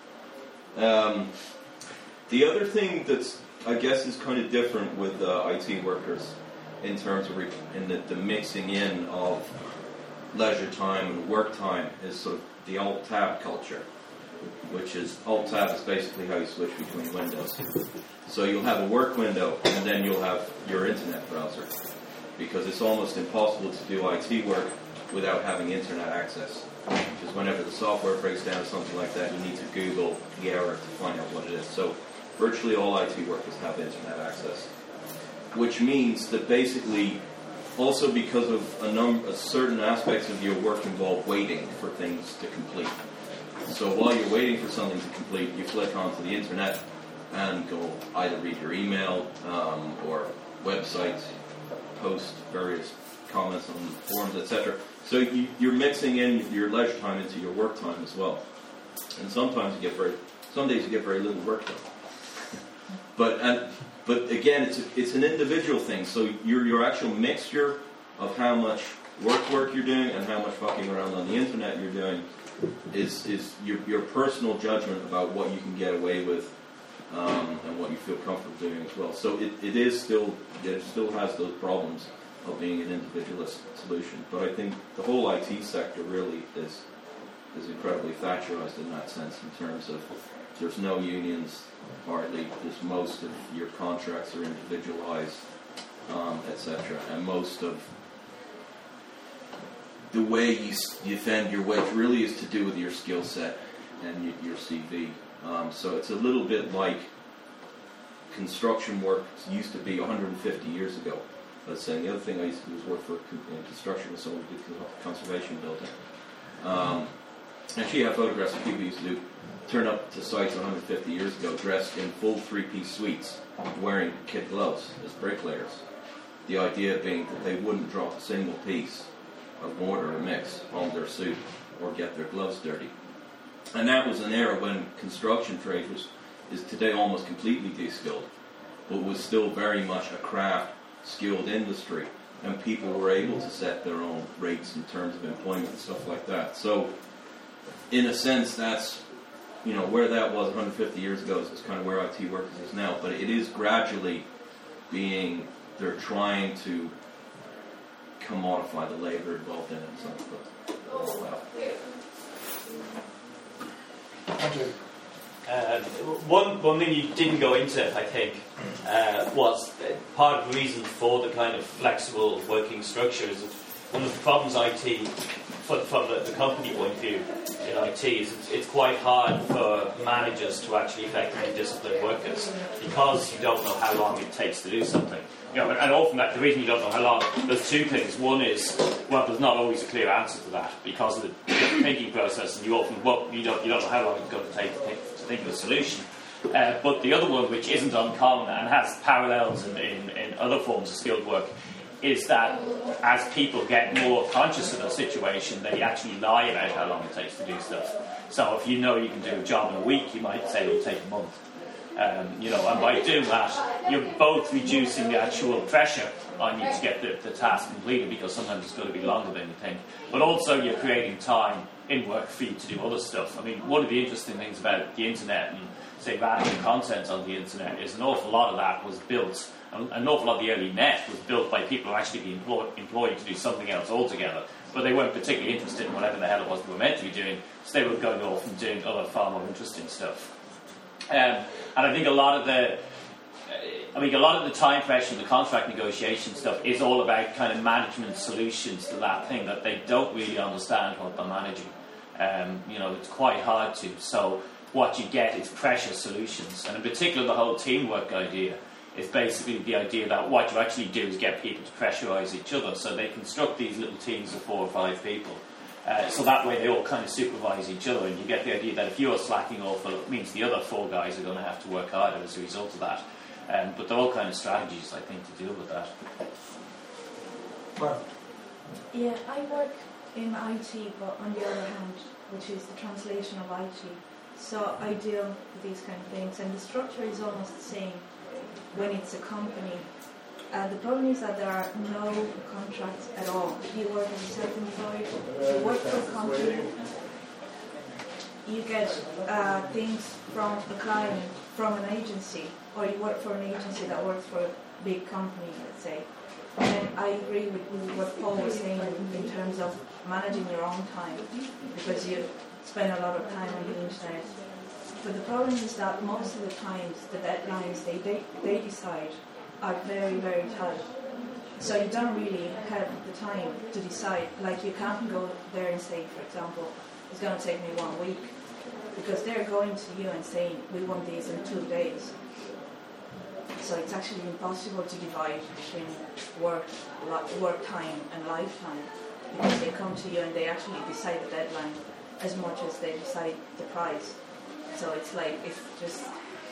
[SPEAKER 4] Um, the other thing that's, I guess, is kind of different with uh, I T workers in terms of re- in the, the mixing in of leisure time and work time is sort of the alt-tab culture, which is, alt-tab is basically how you switch between windows. So you'll have a work window, and then you'll have your internet browser, because it's almost impossible to do I T work without having internet access. Because whenever the software breaks down or something like that, you need to Google the error to find out what it is. So virtually all I T workers have internet access, which means that basically, also because of a number, of certain aspects of your work involve waiting for things to complete. So while you're waiting for something to complete, you flick onto the internet and go either read your email um, or websites, post various comments on forums, et cetera. So you, you're mixing in your leisure time into your work time as well. And sometimes you get very, some days you get very little work done. But and, but again, it's a, it's an individual thing. So your your actual mixture of how much work work you're doing and how much fucking around on the internet you're doing is is your your personal judgment about what you can get away with um, and what you feel comfortable doing as well. So it, it is still it still has those problems of being an individualist solution. But I think the whole I T sector really is is incredibly Thatcherized in that sense, in terms of there's no unions hardly. There's most of your contracts are individualized, um, et cetera. And most of the way you, you fend your wage really is to do with your skill set and you, your C V. Um, so it's a little bit like construction work used to be one hundred fifty years ago. Let's say. And the other thing I used to do was work for in construction with someone who did conservation building. Um, and she had photographs of people who used to do, turn up to sites one hundred fifty years ago dressed in full three-piece suites, wearing kid gloves as bricklayers. The idea being that they wouldn't drop a single piece of mortar or mix on their suit or get their gloves dirty. And that was an era when construction trade was, is today almost completely de-skilled, but was still very much a craft, skilled industry, and people were able to set their own rates in terms of employment and stuff like that. So, in a sense, that's, you know, where that was one hundred fifty years ago is kind of where I T workers is now. But it is gradually being, they're trying to commodify the labor involved in it and stuff.
[SPEAKER 2] Andrew.
[SPEAKER 1] Uh, one one thing you didn't go into, I think, uh, was part of the reason for the kind of flexible working structure is that one of the problems I T, from, from the, the company point of view in I T, is it's, it's quite hard for managers to actually effectively discipline workers because you don't know how long it takes to do something. You know, and often that, the reason you don't know how long, there's two things. One is, well, there's not always a clear answer to that because of the thinking process, and you often, well, you don't, you don't know how long it's going to take to think, to think of a solution. Uh, but the other one, which isn't uncommon and has parallels in, in, in other forms of skilled work, is that as people get more conscious of the situation, they actually lie about how long it takes to do stuff. So if you know you can do a job in a week, you might say it'll take a month. Um, you know, and by doing that, you're both reducing the actual pressure on you to get the, the task completed, because sometimes it's going to be longer than you think. But also, you're creating time in work for you to do other stuff. I mean, one of the interesting things about the internet and, say, radical content on the internet is an awful lot of that was built, an awful lot of the early net was built by people who actually be employ, employed to do something else altogether. But they weren't particularly interested in whatever the hell it was they were meant to be doing, so they were going off and doing other far more interesting stuff. Um, and I think a lot of the, I mean, a lot of the time pressure, the contract negotiation stuff is all about kind of management solutions to that thing that they don't really understand what they're managing. Um, you know, it's quite hard to. So what you get is pressure solutions, and in particular, the whole teamwork idea is basically the idea that what you actually do is get people to pressurise each other. So they construct these little teams of four or five people. Uh, so that way they all kind of supervise each other, and you get the idea that if you're slacking off, well, it means the other four guys are going to have to work harder as a result of that. Um, but there are all kind of strategies, I think, to deal with that.
[SPEAKER 2] Well,
[SPEAKER 5] yeah, I work in I T, but on the other hand, which is the translation of I T. So I deal with these kind of things, and the structure is almost the same when it's a company. Uh, the problem is that there are no contracts at all. If you work as a self-employed, you work for a company, you get uh, things from a client, from an agency, or you work for an agency that works for a big company, let's say. And I agree with, with what Paul was saying in terms of managing your own time, because you spend a lot of time on the internet. But the problem is that most of the times the deadlines they, they, they decide are very, very tight. So you don't really have the time to decide. Like, you can't go there and say, for example, it's going to take me one week, because they're going to you and saying, we want these in two days. So it's actually impossible to divide between work, work time and lifetime, because they come to you and they actually decide the deadline as much as they decide the price. So it's like, it's just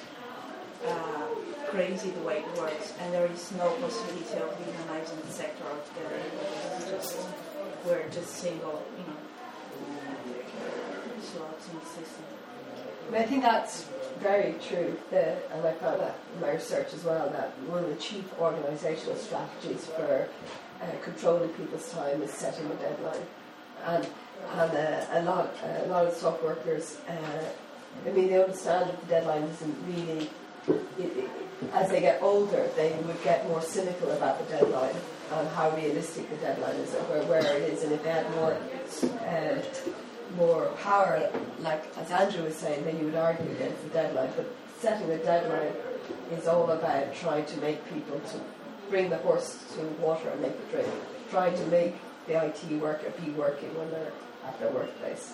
[SPEAKER 5] uh, crazy the way it works, and there is no possibility of unionizing the sector altogether. It's just, we're just single, you know, slots in the system.
[SPEAKER 3] I mean, I think that's very true, the, and I found that in my research as well, that one of the chief organisational strategies for uh, controlling people's time is setting a deadline. And and uh, a lot uh, a lot of soft workers, uh, I mean, they understand that the deadline isn't really, it, it, as they get older, they would get more cynical about the deadline and how realistic the deadline is, and where, where it is, and if they had more uh, more power, like as Andrew was saying, then you would argue against the deadline. But setting a deadline is all about trying to make people to bring the horse to water and make it drink, trying to make the I T worker be working when they're at their workplace.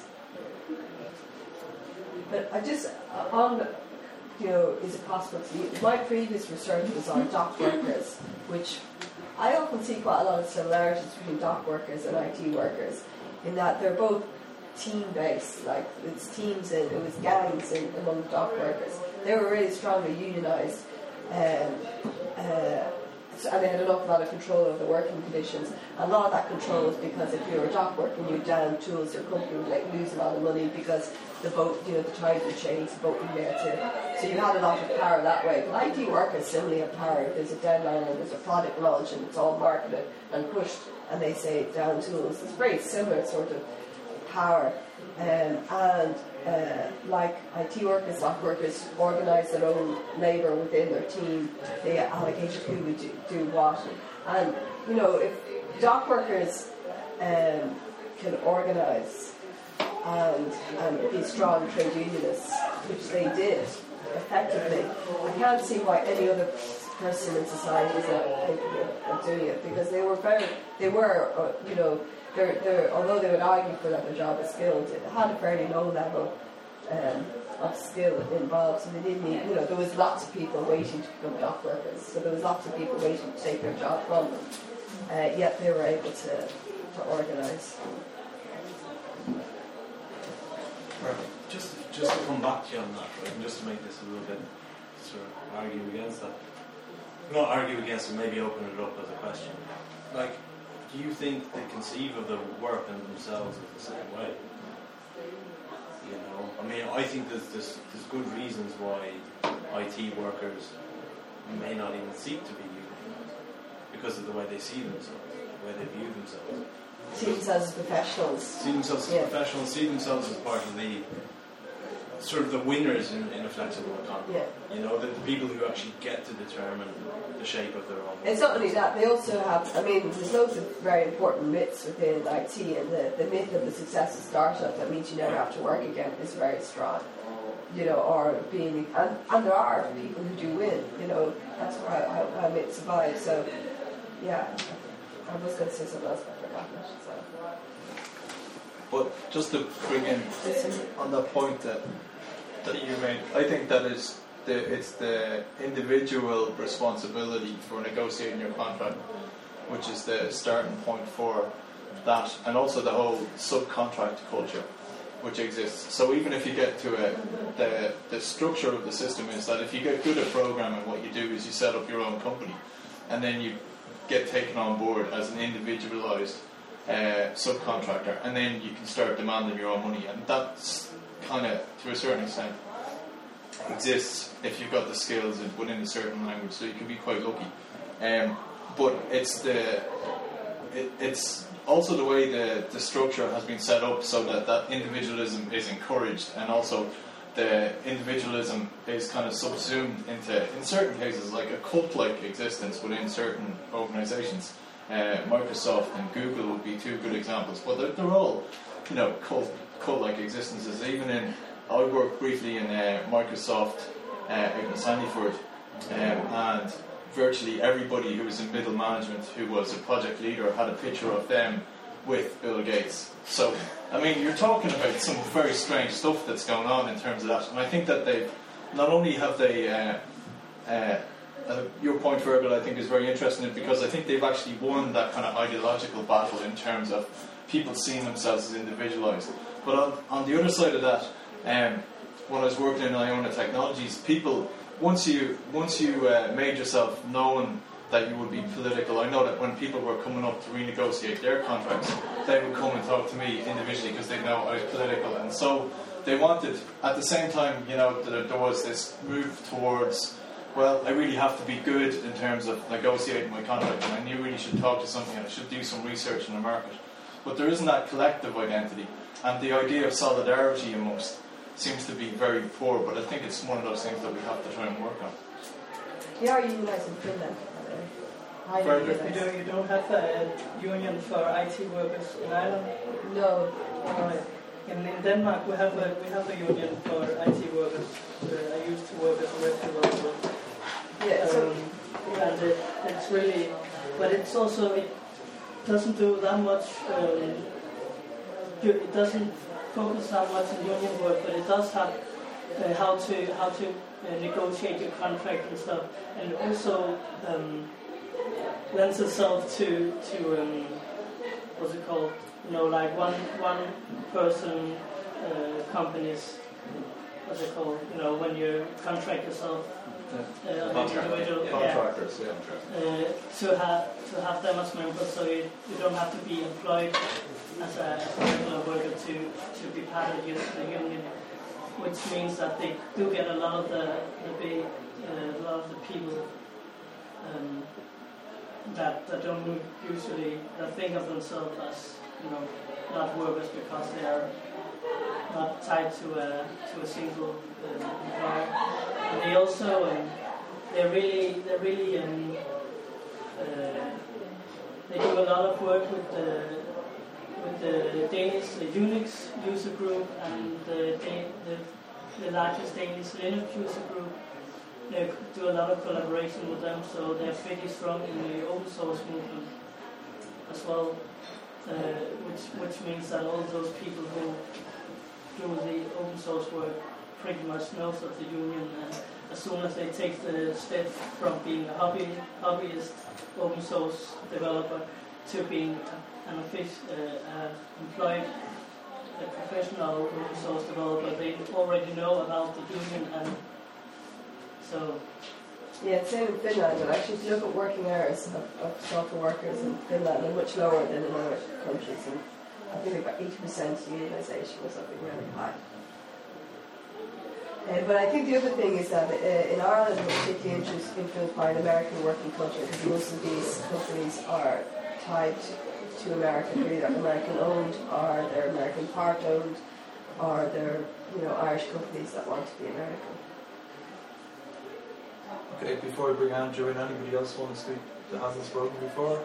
[SPEAKER 3] But I just, on, you know, is it possible to use, my previous research was on dock workers, which I often see quite a lot of similarities between dock workers and I T workers, in that they're both team-based, like it's teams and it was gangs in, among the dock workers. They were really strongly unionised, um, uh, so, and they had an awful lot of control over the working conditions. A lot of that control was because if you were a dock worker and you down tools, your company would like lose a lot of money because the boat, you know, the tides would change, the boat would be there too. So you had a lot of power that way. But I T workers similarly have power. If there's a deadline and there's a product launch and it's all marketed and pushed, and they say down tools, it's very similar sort of power, um, and uh, like I T workers, dock workers organise their own labour within their team. They allocate who would do, do what, and you know, if dock workers um, can organise and, and be strong trade unionists, which they did effectively, I can't see why any other person in society is not capable of doing it, because they were very, they were, uh, you know. They're, they're, although they would argue for that their job is skilled, it had a fairly low level um, of skill involved. So they didn't need, you know, there was lots of people waiting to become dock workers. So there was lots of people waiting to take their job from them. Uh, yet they were able to, to organise.
[SPEAKER 6] Just, just to come back to you on that, right, and just to make this a little bit, sort of argue against that. Not argue against it, maybe open it up as a question. Like, do you think they conceive of the work and themselves in the same way? You know, I mean, I think there's, there's, there's good reasons why I T workers may not even seek to be unionised because of the way they see themselves, the way they view themselves.
[SPEAKER 3] See themselves as professionals.
[SPEAKER 6] See themselves as
[SPEAKER 3] Yeah.
[SPEAKER 6] professionals, see themselves as part of the sort of the winners in, in a flexible economy.
[SPEAKER 3] Yeah.
[SPEAKER 6] You know, the, the people who actually get to determine the shape of their own.
[SPEAKER 3] It's not only that, they also have, I mean, there's loads of very important myths within I T, and the, the myth of the successful startup that means you never have to work again is very strong. You know, or being, and, and there are people who do win, you know, that's why how, how myths survive. So, yeah, I was going to say something else, but I forgot it. So.
[SPEAKER 2] But just to bring in on that point that that you made, I think that is the it's the individual responsibility for negotiating your contract, which is the starting point for that, and also the whole subcontract culture which exists. So even if you get to a the the structure of the system is that if you get good at programming, what you do is you set up your own company, and then you get taken on board as an individualized Uh, subcontractor, and then you can start demanding your own money, and that's kind of, to a certain extent, exists if you've got the skills within a certain language, so you can be quite lucky. Um, but it's the it, it's also the way the, the structure has been set up so that that individualism is encouraged, and also the individualism is kind of subsumed into, in certain cases, like a cult-like existence within certain organizations. Uh, Microsoft and Google would be two good examples, but they're, they're all, you know, cult, cult-like existences. Even in, I worked briefly in uh, Microsoft uh, in Sandyford, um, and virtually everybody who was in middle management who was a project leader had a picture of them with Bill Gates. So, I mean, you're talking about some very strange stuff that's going on in terms of that, and I think that they not only have they. Uh, uh, Uh, your point, Virgil, I think is very interesting because I think they've actually won that kind of ideological battle in terms of people seeing themselves as individualised. But on, on the other side of that, um, when I was working in Iona Technologies, people, once you once you uh, made yourself known that you would be political, I know that when people were coming up to renegotiate their contracts, they would come and talk to me individually because they know I was political, and so they wanted, at the same time, you know, that there was this move towards, well, I really have to be good in terms of negotiating my contract, and I really should talk to something, and I should do some research in the market. But there isn't that collective identity, and the idea of solidarity amongst seems to be very poor, but I think it's one of those things that we have to try and work on.
[SPEAKER 3] You are unionised in Finland, by the way. Are you
[SPEAKER 2] Further.
[SPEAKER 7] You,
[SPEAKER 3] unionised?
[SPEAKER 7] don't, you don't have a union for I T workers in Ireland?
[SPEAKER 3] No.
[SPEAKER 7] Right. In, in Denmark, we have a we have a union for I T workers. Uh, I used to work as a web developer.
[SPEAKER 3] Yeah, so,
[SPEAKER 7] Um, and it, it's really, but it's also, it doesn't do that much, um, it doesn't focus that much on union work, but it does have uh, how to how to uh, negotiate your contract and stuff, and it also um, lends itself to to um, what's it called? You know, like one one person uh, companies. What's it called? You know, when you contract yourself. Uh, individual, yeah.
[SPEAKER 2] Contractors, yeah.
[SPEAKER 7] Uh, to have to have them as members, so you, you don't have to be employed as a, as a regular worker to, to be part of the union, which means that they do get a lot of the, the big uh, a lot of the people um, that that don't usually that think of themselves as, you know, not workers because they are not tied to a to a single um, employer. And they also um, they're really they're really um, uh, they do a lot of work with the with the Danish the Unix user group and the the, the largest Danish Linux user group. They do a lot of collaboration with them, so they're pretty strong in the open source movement as well, uh, which which means that all those people who do the open source work pretty much knows of the union, and as soon as they take the step from being a hobby hobbyist open source developer to being an official uh, uh, employed a professional open source developer, they already know about the union, and so
[SPEAKER 3] yeah, same in Finland, but actually if you look at working hours of, of software workers in Finland, they're much lower than in other countries, and I think about eighty percent unionisation or something really high. Uh, but I think the other thing is that uh, in Ireland we're particularly influenced, influenced by an American working culture, because most of these companies are tied to America. They're either American owned, or they're American part owned, or they're, you know, Irish companies that want to be American.
[SPEAKER 6] Okay, before I bring Andrew in, anybody else want to speak that hasn't spoken before?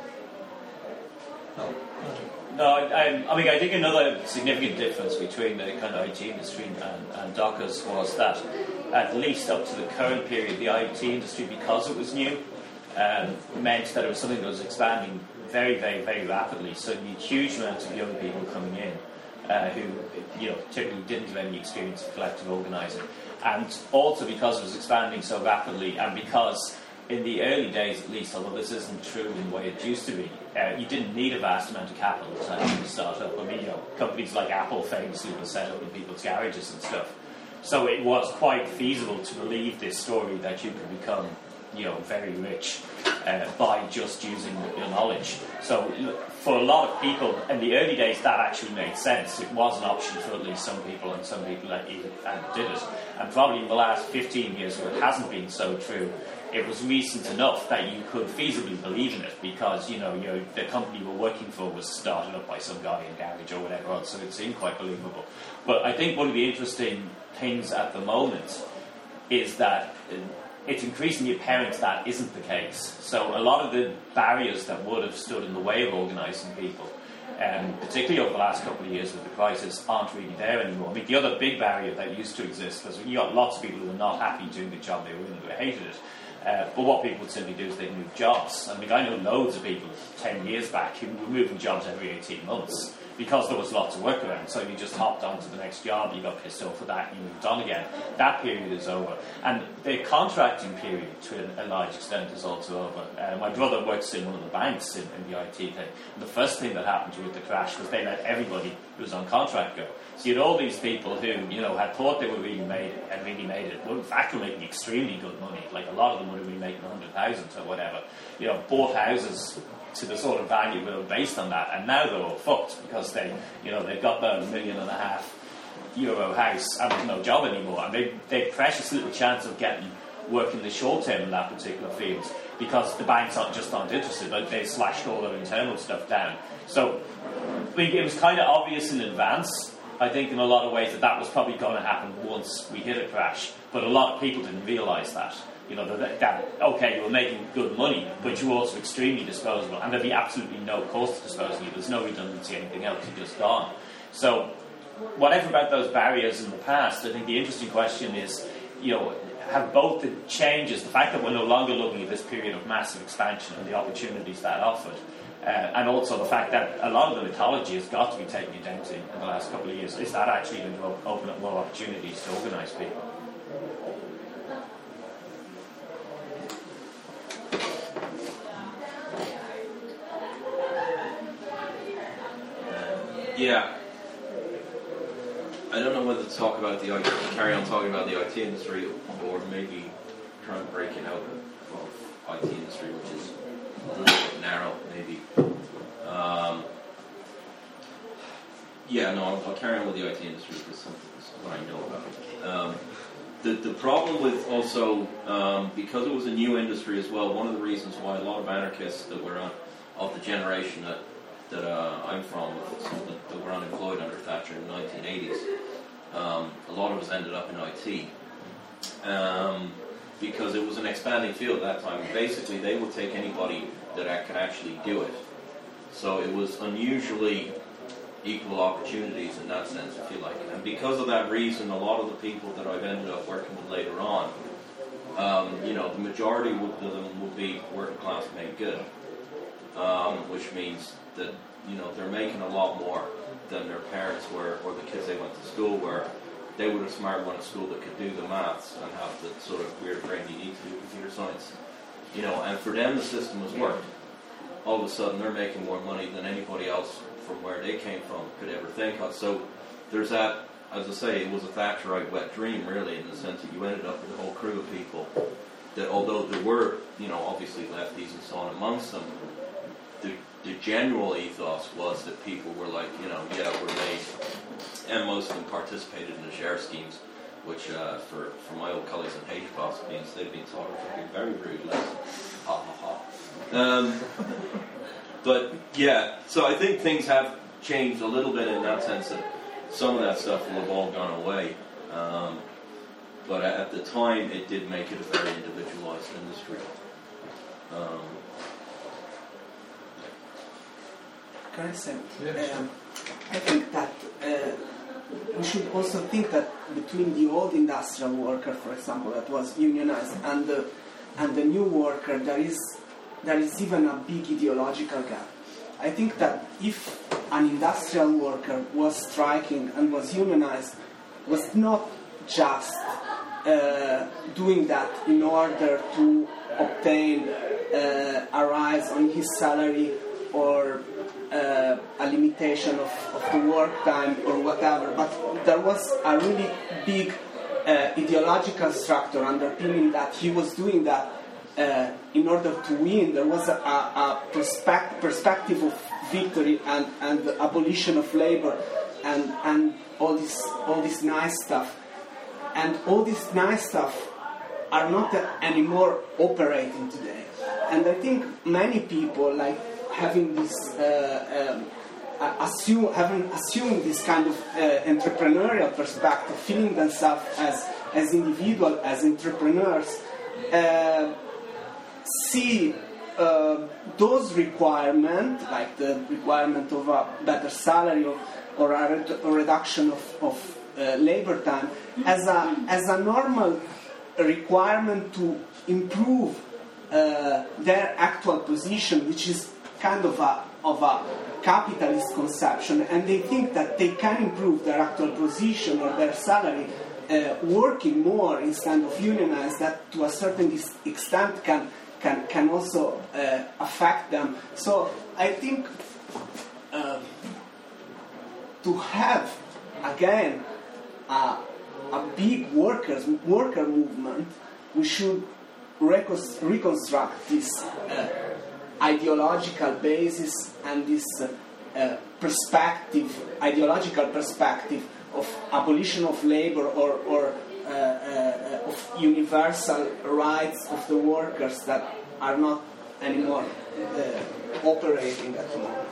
[SPEAKER 6] No. Andrew.
[SPEAKER 1] No, I, I mean, I think another significant difference between the kind of I T industry and, and Dockers was that, at least up to the current period, the I T industry, because it was new, um, meant that it was something that was expanding very, very, very rapidly. So you had huge amounts of young people coming in uh, who, you know, typically didn't have any experience of collective organising. And also because it was expanding so rapidly, and because in the early days at least, although this isn't true in the way it used to be, uh, you didn't need a vast amount of capital to actually start up. I mean, you know, companies like Apple famously were set up in people's garages and stuff. So it was quite feasible to believe this story that you could become, you know, very rich uh, by just using your knowledge. So for a lot of people, in the early days, that actually made sense. It was an option for at least some people, and some people that even did it. And probably in the last fifteen years, where it hasn't been so true, it was recent enough that you could feasibly believe in it, because, you know, you know, the company you were working for was started up by some guy in a garage or whatever else, so it seemed quite believable. But I think one of the interesting things at the moment is that it's increasingly apparent that isn't the case. So a lot of the barriers that would have stood in the way of organising people, um, particularly over the last couple of years with the crisis, aren't really there anymore. I mean, the other big barrier that used to exist was you got lots of people who were not happy doing the job they were in, who hated it. Uh, but what people would simply do is they'd move jobs. I mean, I know loads of people ten years back who were moving jobs every eighteen months because there was lots of work around. So you just hopped on to the next job, you got pissed off at that, and you moved on again. That period is over. And the contracting period, to a large extent, is also over. Uh, my brother works in one of the banks in, in the I T thing. And the first thing that happened with the crash was they let everybody who was on contract go. So you had all these people who, you know, had thought they were really made it and really made it. Well, in fact, were making extremely good money. Like, a lot of them would have been making a hundred thousand or whatever. You know, bought houses to the sort of value that were based on that, and now they're all fucked because they, you know, they've got the million and a half euro house and there's no job anymore, and they they precious little chance of getting work in the short term in that particular field because the banks aren't just aren't interested, but they slashed all their internal stuff down. So I mean, it was kind of obvious in advance, I think, in a lot of ways, that that was probably going to happen once we hit a crash, but a lot of people didn't realise that. You know, that, that, okay, you were making good money, but you were also extremely disposable, and there'd be absolutely no cost to disposing you. There's no redundancy, anything else, you're just gone. So, whatever about those barriers in the past, I think the interesting question is, you know, have both the changes, the fact that we're no longer looking at this period of massive expansion and the opportunities that offered, uh, and also the fact that a lot of the mythology has got to be taken down to in the last couple of years, is that actually going to open up more opportunities to organise people?
[SPEAKER 4] Yeah. I don't know whether to talk about the I T, carry on talking about the I T industry, or maybe try and break it out of I T industry, which is a little bit narrow, maybe. Um, yeah, no, I'll, I'll carry on with the I T industry because something is what I know about. Um, the the problem with also um, because it was a new industry as well. One of the reasons why a lot of anarchists that were on, of the generation that. that uh, I'm from, that, that were unemployed under Thatcher in the nineteen eighties. Um, a lot of us ended up in I T um, because it was an expanding field at that time. Basically, they would take anybody that could actually do it. So it was unusually equal opportunities in that sense, if you like. And because of that reason, a lot of the people that I've ended up working with later on, um, you know, the majority of them would be working class made good, um, which means that, you know, they're making a lot more than their parents were, or the kids they went to school were. They were a smart one at school that could do the maths and have the sort of weird brain you need to do computer science. You know, and for them the system has worked. All of a sudden they're making more money than anybody else from where they came from could ever think of. So there's that, as I say, it was a Thatcherite wet dream, really, in the sense that you ended up with a whole crew of people that, although there were, you know, obviously lefties and so on amongst them, the The general ethos was that people were like, you know, yeah, we're made, and most of them participated in the share schemes, which uh, for, for my old colleagues in H B O S means they've been taught a fucking very rude lesson. Ha ha ha. Um, but yeah, so I think things have changed a little bit in that sense that some of that stuff will have all gone away. Um, but at the time, it did make it a very individualized industry. Um,
[SPEAKER 8] Can I say?
[SPEAKER 2] Yeah.
[SPEAKER 8] Um, I think that uh, we should also think that between the old industrial worker, for example, that was unionized, and the and the new worker, there is there is even a big ideological gap. I think that if an industrial worker was striking and was unionized, was not just uh, doing that in order to obtain uh, a rise on his salary or uh, a limitation of, of the work time or whatever, but there was a really big uh, ideological structure underpinning that he was doing that uh, in order to win. There was a, a, a perspect, perspective of victory and, and the abolition of labor and, and all this all this nice stuff. And all this nice stuff are not anymore operating today. And I think many people, like having this, uh, um, assume, having assumed this kind of uh, entrepreneurial perspective, feeling themselves as as individuals, as entrepreneurs, uh, see uh, those requirements, like the requirement of a better salary or, or a, red, a reduction of, of uh, labor time, as a as a normal requirement to improve uh, their actual position, which is kind of a of a capitalist conception, and they think that they can improve their actual position or their salary uh, working more instead of unionized. That to a certain extent can can can also uh, affect them. So I think uh, to have again a, a big workers worker movement, we should recon- reconstruct this uh, ideological basis and this uh, uh, perspective, ideological perspective of abolition of labor or, or uh, uh, of universal rights of the workers that are not anymore uh, operating at the moment.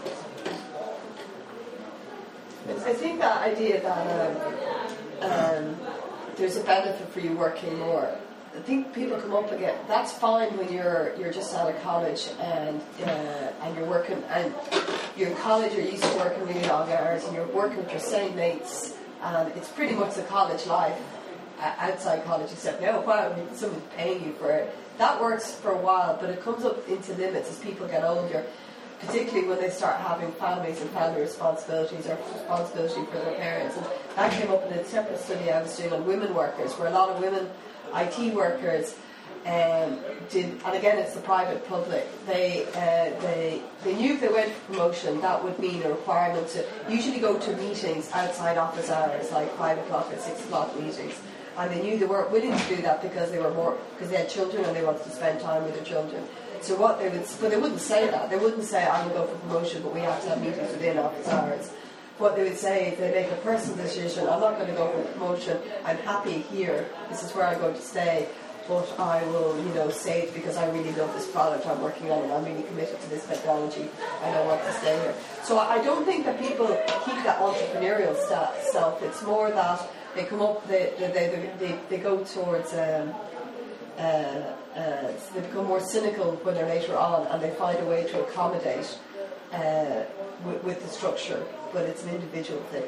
[SPEAKER 3] I think that idea that um, um, there's a benefit for you working more, I think people come up again. That's fine when you're you're just out of college and uh, and you're working and you're in college. You're used to working really long hours and you're working with your same mates, and it's pretty much the college life uh, outside college. Except now, wow, someone's paying you for it. That works for a while, but it comes up into limits as people get older. Particularly when they start having families and family responsibilities or responsibility for their parents. And that came up in a separate study I was doing on women workers, where a lot of women I T workers um, did, and again it's the private public, they, uh, they they knew if they went for promotion that would mean a requirement to usually go to meetings outside office hours, like five o'clock and six o'clock meetings. And they knew they weren't willing to do that because they were more, because they had children and they wanted to spend time with their children. So what they would, but they wouldn't say that. They wouldn't say, I will go for promotion, but we have to have meetings within office hours. What they would say is they make a personal decision, I'm not going to go for promotion, I'm happy here, this is where I'm going to stay, but I will, you know, save because I really love this product I'm working on and I'm really committed to this technology and I want to stay here. So I don't think that people keep that entrepreneurial self. It's more that they come up, they, they, they, they, they go towards... Um, Uh, uh, so they become more cynical when they're later on, and they find a way to accommodate uh, with, with the structure, but it's an individual thing.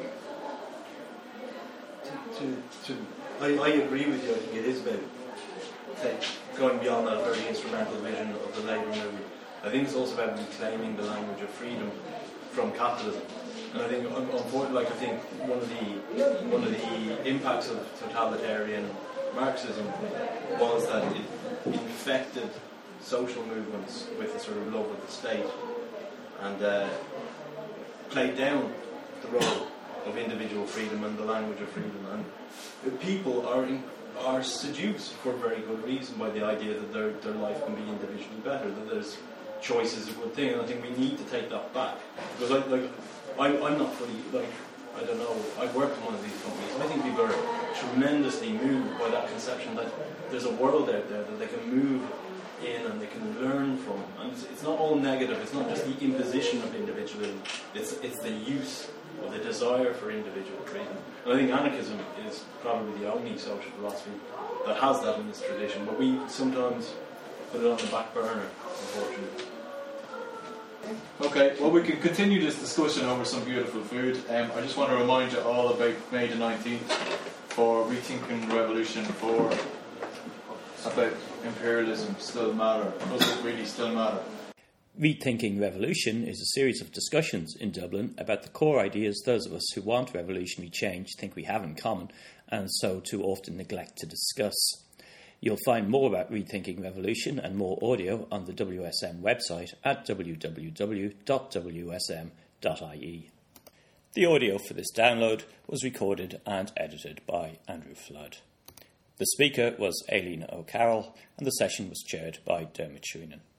[SPEAKER 6] To, to, to, I, I agree with you. I think it is about like, going beyond that very instrumental vision of the labour movement. I think it's also about reclaiming the language of freedom from capitalism. And I think, unfortunately, like I think one of the one of the impacts of totalitarian Marxism was that it infected social movements with a sort of love of the state and uh, played down the role of individual freedom and the language of freedom. And people are in, are seduced for very good reason by the idea that their their life can be individually better, that there's choice is a good thing. And I think we need to take that back because I, like I, I'm not fully like I don't know, I've worked in one of these companies. I think people are tremendously moved by that conception that there's a world out there that they can move in and they can learn from. And it's, it's not all negative, it's not just the imposition of individualism, it's, it's the use of the desire for individual freedom. And I think anarchism is probably the only social philosophy that has that in its tradition, but we sometimes put it on the back burner, unfortunately.
[SPEAKER 2] Okay, well, we can continue this discussion over some beautiful food. Um, I just want to remind you all about May the nineteenth for Rethinking Revolution, for about imperialism still matter. Does it really still matter?
[SPEAKER 1] Rethinking Revolution is a series of discussions in Dublin about the core ideas those of us who want revolutionary change think we have in common and so too often neglect to discuss. You'll find more about Rethinking Revolution and more audio on the W S M website at w w w dot w s m dot i e. The audio for this download was recorded and edited by Andrew Flood. The speaker was Aileen O'Carroll and the session was chaired by Dermot Shreenan.